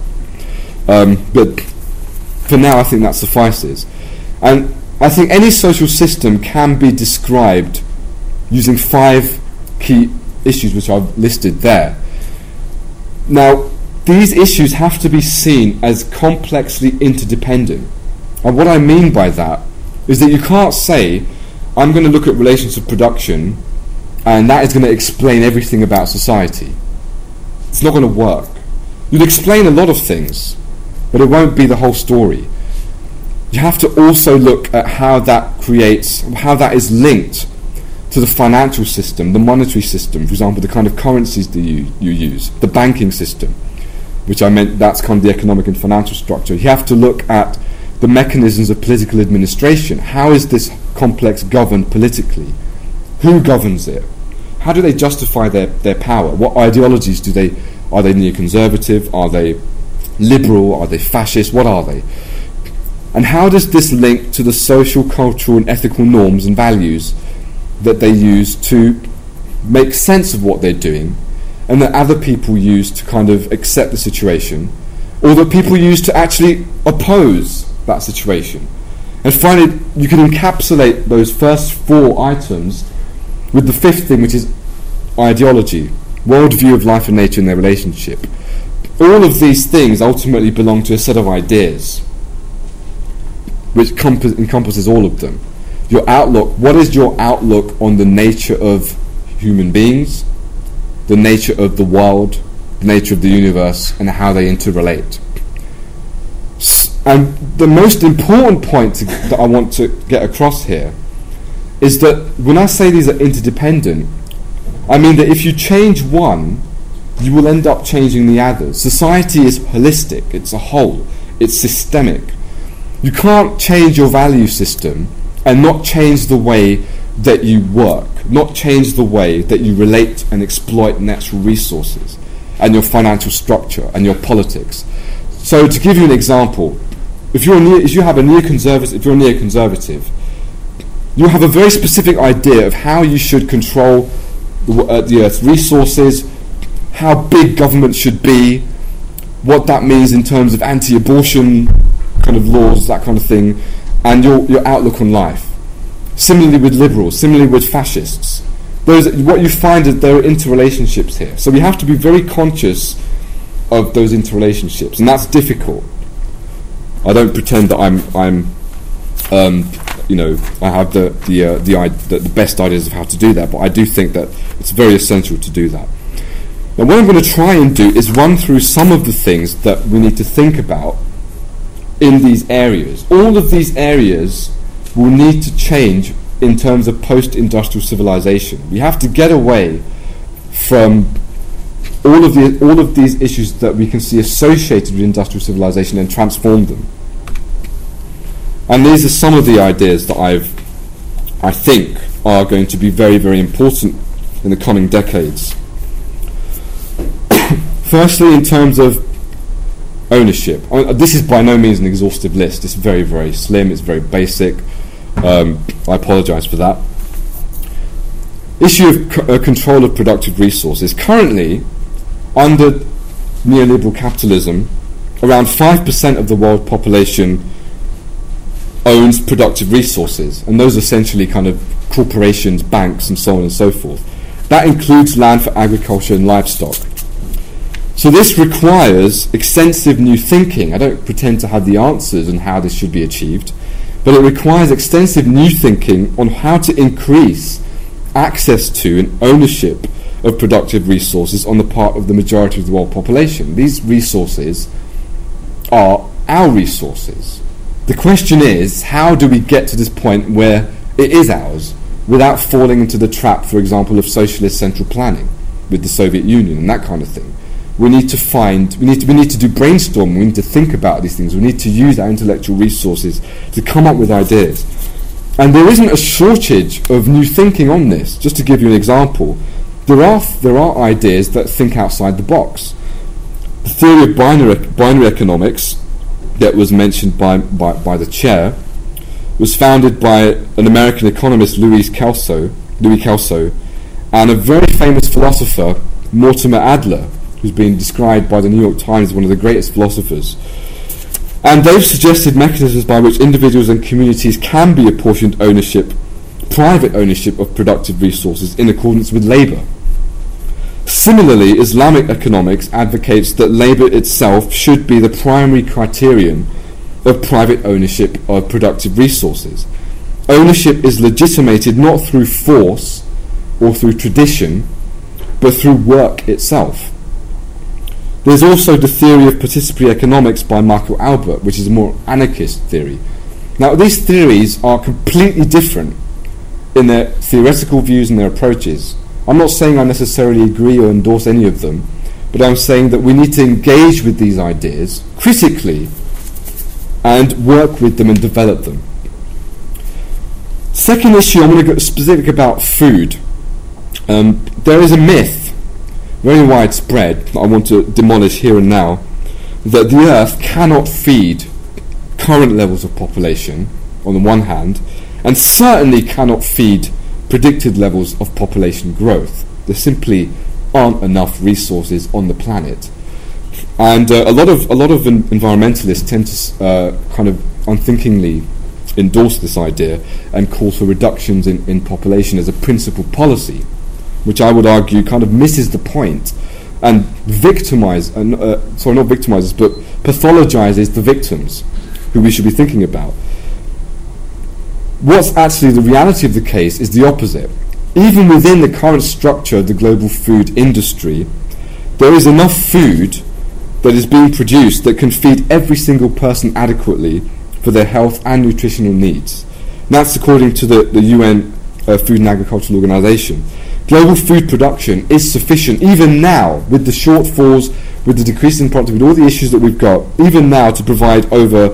but for now I think that suffices. And I think any social system can be described using 5 key issues which I've listed there. Now, these issues have to be seen as complexly interdependent. And what I mean by that is that you can't say, I'm going to look at relations of production and that is going to explain everything about society. It's not going to work. You'd explain a lot of things, but it won't be the whole story. You have to also look at how that is linked to the financial system, the monetary system, for example, the kind of currencies that you use, the banking system, which I meant that's kind of the economic and financial structure. You have to look at the mechanisms of political administration. How is this complex governed politically? Who governs it? How do they justify their power? What ideologies are they neoconservative? Are they liberal? Are they fascist? What are they? And how does this link to the social, cultural and ethical norms and values that they use to make sense of what they're doing, and that other people use to kind of accept the situation, or that people use to actually oppose that situation? And finally, you can encapsulate those first 4 items with the 5th thing, which is ideology, worldview of life and nature and their relationship. All of these things ultimately belong to a set of ideas which encompasses all of them. Your outlook, what is your outlook on the nature of human beings, the nature of the world, the nature of the universe, and how they interrelate? And the most important point that I want to get across here is that when I say these are interdependent, I mean that if you change one, you will end up changing the others. Society is holistic, it's a whole, it's systemic. You can't change your value system and not change the way that you work, not change the way that you relate and exploit natural resources and your financial structure and your politics. So to give you an example, if you're a neoconservative, you have a very specific idea of how you should control the Earth's resources, how big government should be, what that means in terms of anti-abortion kind of laws, that kind of thing, and your outlook on life. Similarly with liberals, similarly with fascists. What you find is there are interrelationships here. So we have to be very conscious of those interrelationships, and that's difficult. I don't pretend that I have the best ideas of how to do that, but I do think that it's very essential to do that. Now, what I'm going to try and do is run through some of the things that we need to think about in these areas. All of these areas will need to change in terms of post-industrial civilization. We have to get away from all of these issues that we can see associated with industrial civilization and transform them. And these are some of the ideas that I think are going to be very, very important in the coming decades. Firstly, in terms of ownership. This is by no means an exhaustive list. It's very, very slim. It's very basic. I apologise for that. Issue of control of productive resources. Currently, under neoliberal capitalism, around 5% of the world population owns productive resources, and those are essentially kind of corporations, banks, and so on and so forth. That includes land for agriculture and livestock. So this requires extensive new thinking. I don't pretend to have the answers on how this should be achieved, but it requires extensive new thinking on how to increase access to and ownership of productive resources on the part of the majority of the world population. These resources are our resources. The question is, how do we get to this point where it is ours without falling into the trap, for example, of socialist central planning with the Soviet Union and that kind of thing? We need to do brainstorming, we need to think about these things, we need to use our intellectual resources to come up with ideas. And there isn't a shortage of new thinking on this. Just to give you an example, there are ideas that think outside the box. The theory of binary economics that was mentioned by the chair was founded by an American economist, Louis Kelso, and a very famous philosopher, Mortimer Adler, who's been described by the New York Times as one of the greatest philosophers. And they've suggested mechanisms by which individuals and communities can be apportioned private ownership of productive resources in accordance with labour. Similarly, Islamic economics advocates that labour itself should be the primary criterion of private ownership of productive resources. Ownership is legitimated not through force or through tradition, but through work itself. There's also the theory of participatory economics by Michael Albert, which is a more anarchist theory. Now, these theories are completely different in their theoretical views and their approaches. I'm not saying I necessarily agree or endorse any of them, but I'm saying that we need to engage with these ideas critically and work with them and develop them. Second issue, I'm going to get specific about food. There is a myth, very widespread, that I want to demolish here and now, that the Earth cannot feed current levels of population, on the one hand, and certainly cannot feed predicted levels of population growth. There simply aren't enough resources on the planet. And a lot of environmentalists tend to kind of unthinkingly endorse this idea and call for reductions in population as a principal policy, which I would argue kind of misses the point and pathologizes the victims who we should be thinking about. What's actually the reality of the case is the opposite. Even within the current structure of the global food industry, there is enough food that is being produced that can feed every single person adequately for their health and nutritional needs. And that's according to the UN Food and Agricultural Organization. Global food production is sufficient, even now, with the shortfalls, with the decreasing productivity, with all the issues that we've got, even now to provide over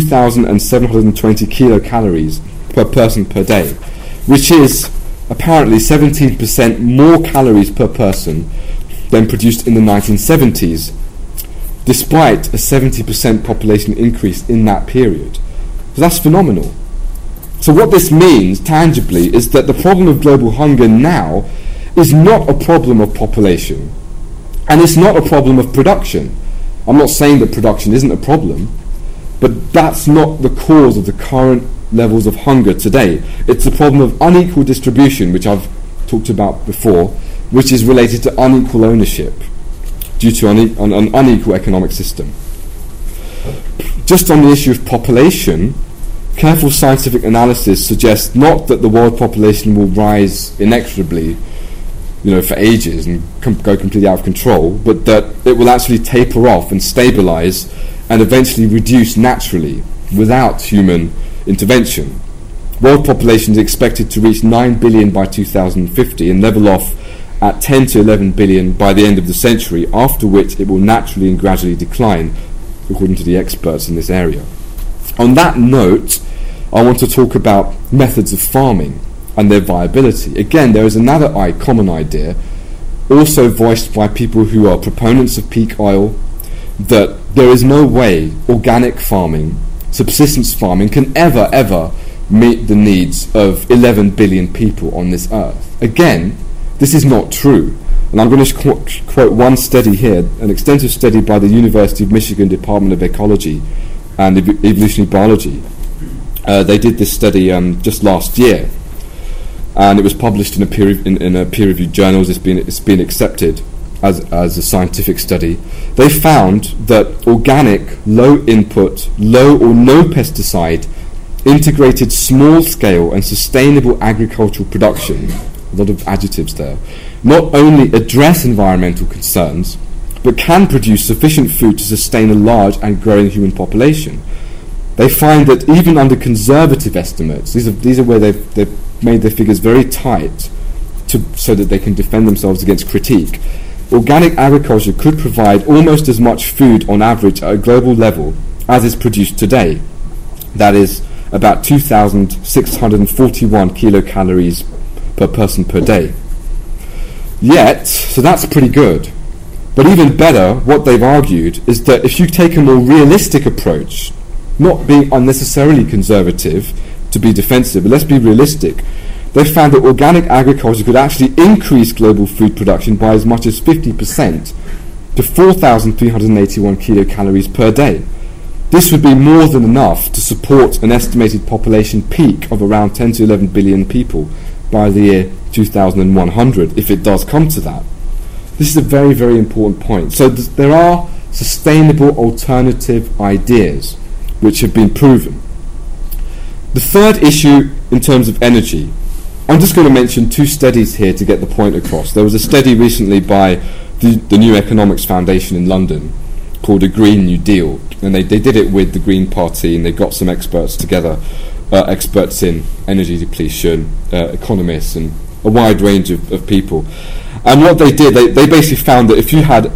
2,720 kilocalories per person per day, which is apparently 17% more calories per person than produced in the 1970s, despite a 70% population increase in that period. So that's phenomenal. So what this means, tangibly, is that the problem of global hunger now is not a problem of population, and it's not a problem of production. I'm not saying that production isn't a problem, but that's not the cause of the current levels of hunger today. It's a problem of unequal distribution, which I've talked about before, which is related to unequal ownership due to an unequal economic system. Just on the issue of population, careful scientific analysis suggests not that the world population will rise inexorably, for ages and go completely out of control, but that it will actually taper off and stabilize and eventually reduce naturally without human intervention. World population is expected to reach 9 billion by 2050 and level off at 10 to 11 billion by the end of the century, after which it will naturally and gradually decline, according to the experts in this area. On that note, I want to talk about methods of farming and their viability. Again, there is another common idea, also voiced by people who are proponents of peak oil, that there is no way organic farming, subsistence farming, can ever meet the needs of 11 billion people on this earth. Again, this is not true. And I'm going to quote one study here, an extensive study by the University of Michigan Department of Ecology and Evolutionary Biology. They did this study just last year, and it was published in a peer-reviewed journal. It's been accepted as a scientific study. They found that organic, low input, low or no pesticide, integrated small-scale and sustainable agricultural production, a lot of adjectives there, not only address environmental concerns, but can produce sufficient food to sustain a large and growing human population. They find that even under conservative estimates, these are where they've made their figures very tight so that they can defend themselves against critique. Organic agriculture could provide almost as much food on average at a global level as is produced today. That is about 2,641 kilocalories per person per day. Yet, so that's pretty good. But even better, what they've argued is that if you take a more realistic approach, not being unnecessarily conservative to be defensive, but let's be realistic, they found that organic agriculture could actually increase global food production by as much as 50% to 4,381 kilocalories per day. This would be more than enough to support an estimated population peak of around 10 to 11 billion people by the year 2100, if it does come to that. This is a very, very important point. So there are sustainable alternative ideas which have been proven. The third issue in terms of energy, I'm just going to mention two studies here to get the point across. There was a study recently by the New Economics Foundation in London called A Green New Deal, and they did it with the Green Party, and they got some experts together, experts in energy depletion, economists, and a wide range of people. And what they did, they basically found that if you had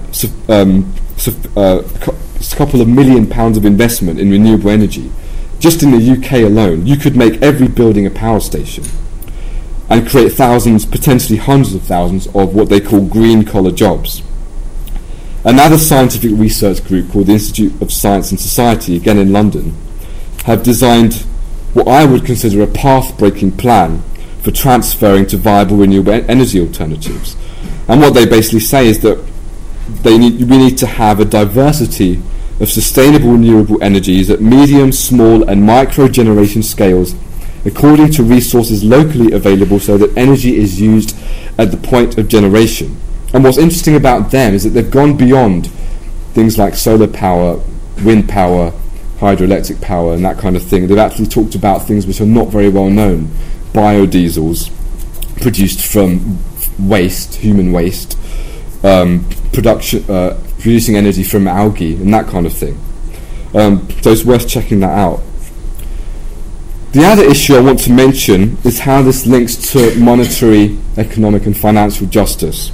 a couple of £1 million of investment in renewable energy, just in the UK alone, you could make every building a power station and create thousands, potentially hundreds of thousands of what they call green-collar jobs. Another scientific research group called the Institute of Science and Society, again in London, have designed what I would consider a path-breaking plan for transferring to viable renewable energy alternatives. And what they basically say is that we need to have a diversity of sustainable renewable energies at medium, small and micro generation scales according to resources locally available, so that energy is used at the point of generation. And what's interesting about them is that they've gone beyond things like solar power, wind power, hydroelectric power and that kind of thing. They've actually talked about things which are not very well known. Biodiesels produced from waste, human waste, producing energy from algae and that kind of thing. So it's worth checking that out. The other issue I want to mention is how this links to monetary, economic and financial justice.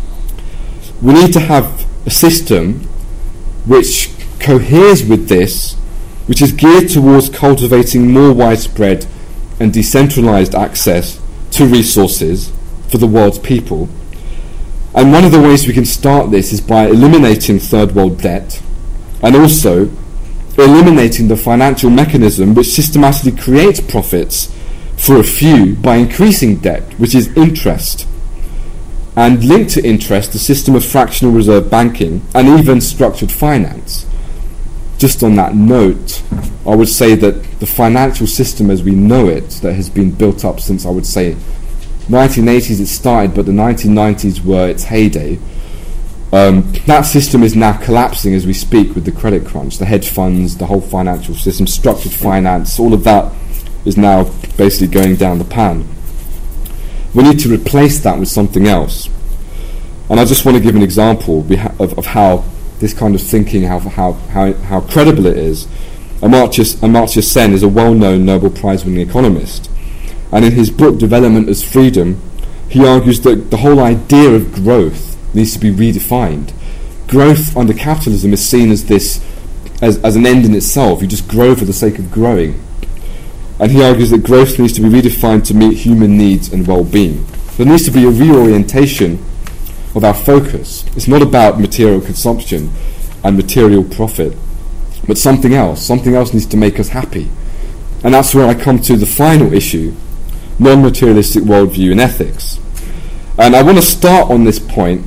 We need to have a system which coheres with this, which is geared towards cultivating more widespread and decentralized access to resources for the world's people. And one of the ways we can start this is by eliminating third world debt, and also eliminating the financial mechanism which systematically creates profits for a few by increasing debt, which is interest. And linked to interest, the system of fractional reserve banking and even structured finance. Just on that note, I would say that the financial system as we know it, that has been built up since, I would say, 1980s it started, but the 1990s were its heyday. That system is now collapsing as we speak with the credit crunch, the hedge funds, the whole financial system, structured finance, all of that is now basically going down the pan. We need to replace that with something else. And I just want to give an example of how this kind of thinking, how credible it is. Amartya Sen is a well-known Nobel Prize-winning economist. And in his book, Development as Freedom, he argues that the whole idea of growth needs to be redefined. Growth under capitalism is seen as as an end in itself. You just grow for the sake of growing. And he argues that growth needs to be redefined to meet human needs and well-being. There needs to be a reorientation of our focus. It's not about material consumption and material profit, but something else. Something else needs to make us happy. And that's where I come to the final issue, non-materialistic worldview and ethics. And I want to start on this point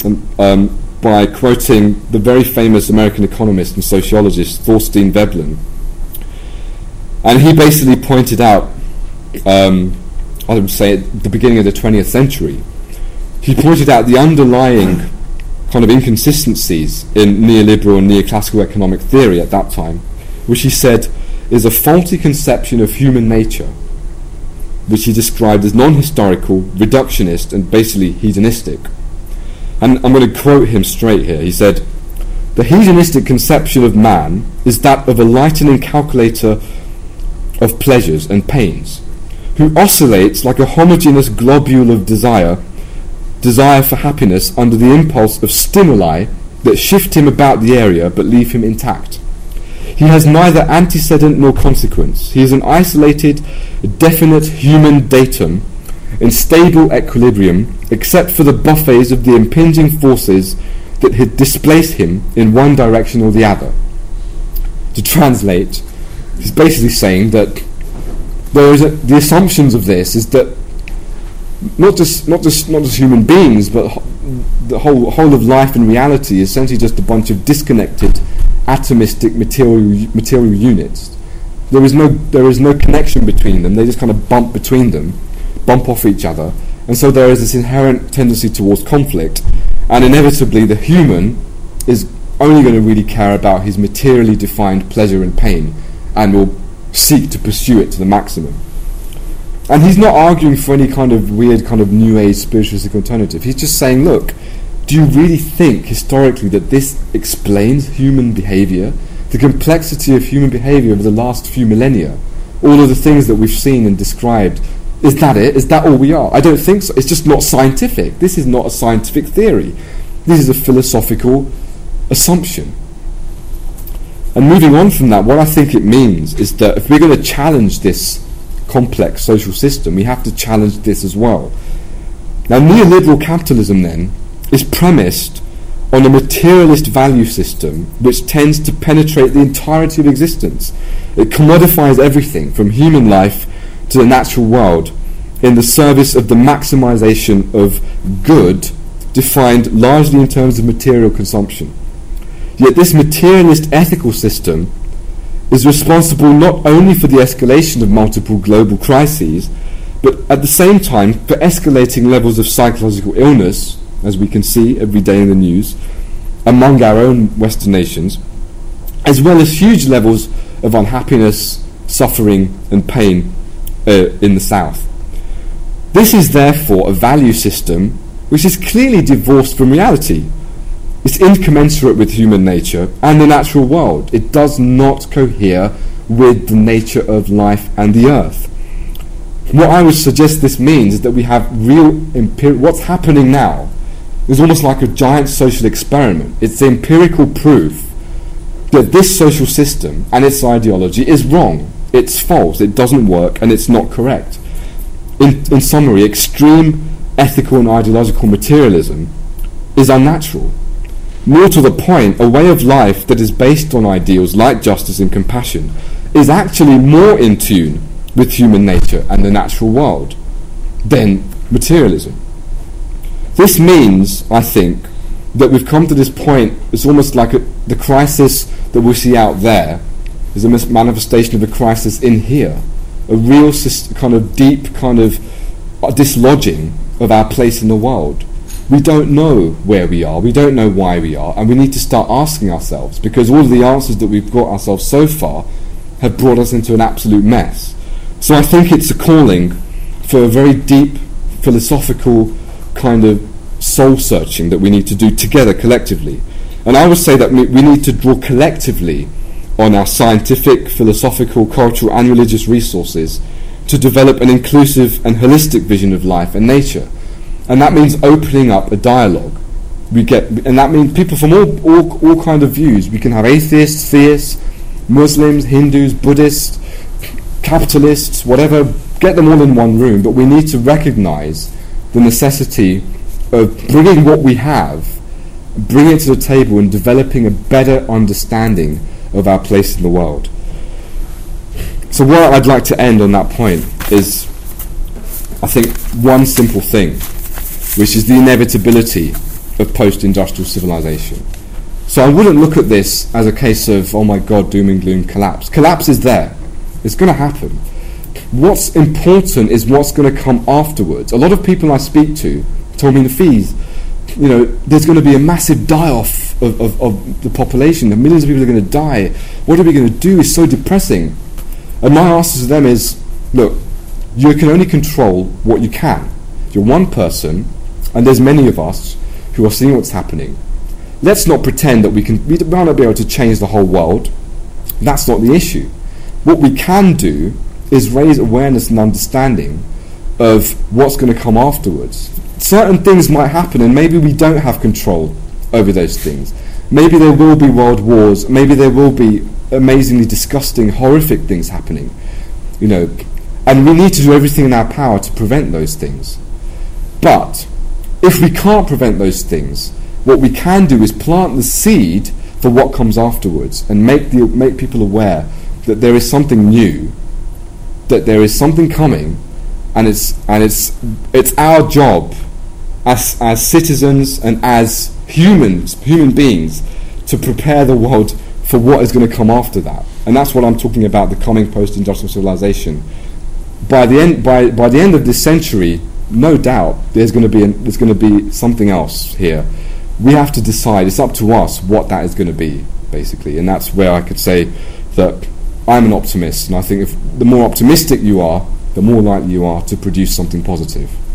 by quoting the very famous American economist and sociologist Thorstein Veblen. And he basically pointed out, I would say at the beginning of the 20th century, he pointed out the underlying kind of inconsistencies in neoliberal and neoclassical economic theory at that time, which he said is a faulty conception of human nature, which he described as non-historical, reductionist, and basically hedonistic. And I'm going to quote him straight here. He said, "The hedonistic conception of man is that of a lightening calculator of pleasures and pains, who oscillates like a homogeneous globule of desire for happiness under the impulse of stimuli that shift him about the area but leave him intact. He has neither antecedent nor consequence. He is an isolated, definite human datum in stable equilibrium, except for the buffets of the impinging forces that had displaced him in one direction or the other." To translate, he's basically saying that the assumptions of this is that not just human beings, but the whole of life and reality is essentially just a bunch of disconnected, atomistic material units. There is no connection between them. They just kind of bump off each other, and so there is this inherent tendency towards conflict, and inevitably the human is only going to really care about his materially defined pleasure and pain, and will seek to pursue it to the maximum. And he's not arguing for any kind of weird kind of new age spiritualistic alternative. He's just saying, look, do you really think historically that this explains human behavior, the complexity of human behavior over the last few millennia, all of the things that we've seen and described? Is that it? Is that all we are? I don't think so. It's just not scientific. This is not a scientific theory. This is a philosophical assumption. And moving on from that, what I think it means is that if we're going to challenge this complex social system, we have to challenge this as well. Now, neoliberal capitalism then is premised on a materialist value system which tends to penetrate the entirety of existence. It commodifies everything from human life to the natural world in the service of the maximization of good, defined largely in terms of material consumption. Yet this materialist ethical system is responsible not only for the escalation of multiple global crises, but at the same time for escalating levels of psychological illness, as we can see every day in the news, among our own Western nations, as well as huge levels of unhappiness, suffering and pain in the South. This is therefore a value system which is clearly divorced from reality. It's incommensurate with human nature and the natural world. It does not cohere with the nature of life and the earth. What I would suggest this means is that we have real what's happening now is almost like a giant social experiment. It's the empirical proof that this social system and its ideology is wrong, it's false, it doesn't work, and it's not correct. In summary, extreme ethical and ideological materialism is unnatural. More to the point, a way of life that is based on ideals like justice and compassion is actually more in tune with human nature and the natural world than materialism. This means, I think, that we've come to this point. It's almost like the crisis that we see out there is a manifestation of a crisis in here, a real kind of deep kind of dislodging of our place in the world. We don't know where we are, we don't know why we are, and we need to start asking ourselves, because all of the answers that we've got ourselves so far have brought us into an absolute mess. So I think it's a calling for a very deep philosophical kind of soul searching that we need to do together collectively. And I would say that we need to draw collectively on our scientific, philosophical, cultural and religious resources to develop an inclusive and holistic vision of life and nature. And that means opening up a dialogue. And that means people from all kind of views. We can have atheists, theists, Muslims, Hindus, Buddhists, capitalists, whatever, get them all in one room, but we need to recognize the necessity of bringing what we have, bringing it to the table and developing a better understanding of our place in the world. So where I'd like to end on that point is, I think, one simple thing, which is the inevitability of post-industrial civilization. So I wouldn't look at this as a case of, oh my God, doom and gloom, collapse. Collapse is there. It's going to happen. What's important is what's going to come afterwards. A lot of people I speak to told me, Nafeez, there's going to be a massive die-off of the population. The millions of people are going to die. What are we going to do? It's so depressing. And my answer to them is, look, you can only control what you can. You're one person, and there's many of us who are seeing what's happening. Let's not pretend that we might not be able to change the whole world. That's not the issue. What we can do is raise awareness and understanding of what's going to come afterwards. Certain things might happen, and maybe we don't have control over those things. Maybe there will be world wars. Maybe there will be amazingly disgusting, horrific things happening. And we need to do everything in our power to prevent those things. But if we can't prevent those things, what we can do is plant the seed for what comes afterwards, and make people aware that there is something new, that there is something coming, and it's our job as citizens and as human beings to prepare the world for what is going to come after that. And that's what I'm talking about, the coming post-industrial civilization. By the end of this century, no doubt there's going to be something else here. We have to decide. It's up to us what that is going to be, basically. And that's where I could say that I'm an optimist, and I think if the more optimistic you are, the more likely you are to produce something positive.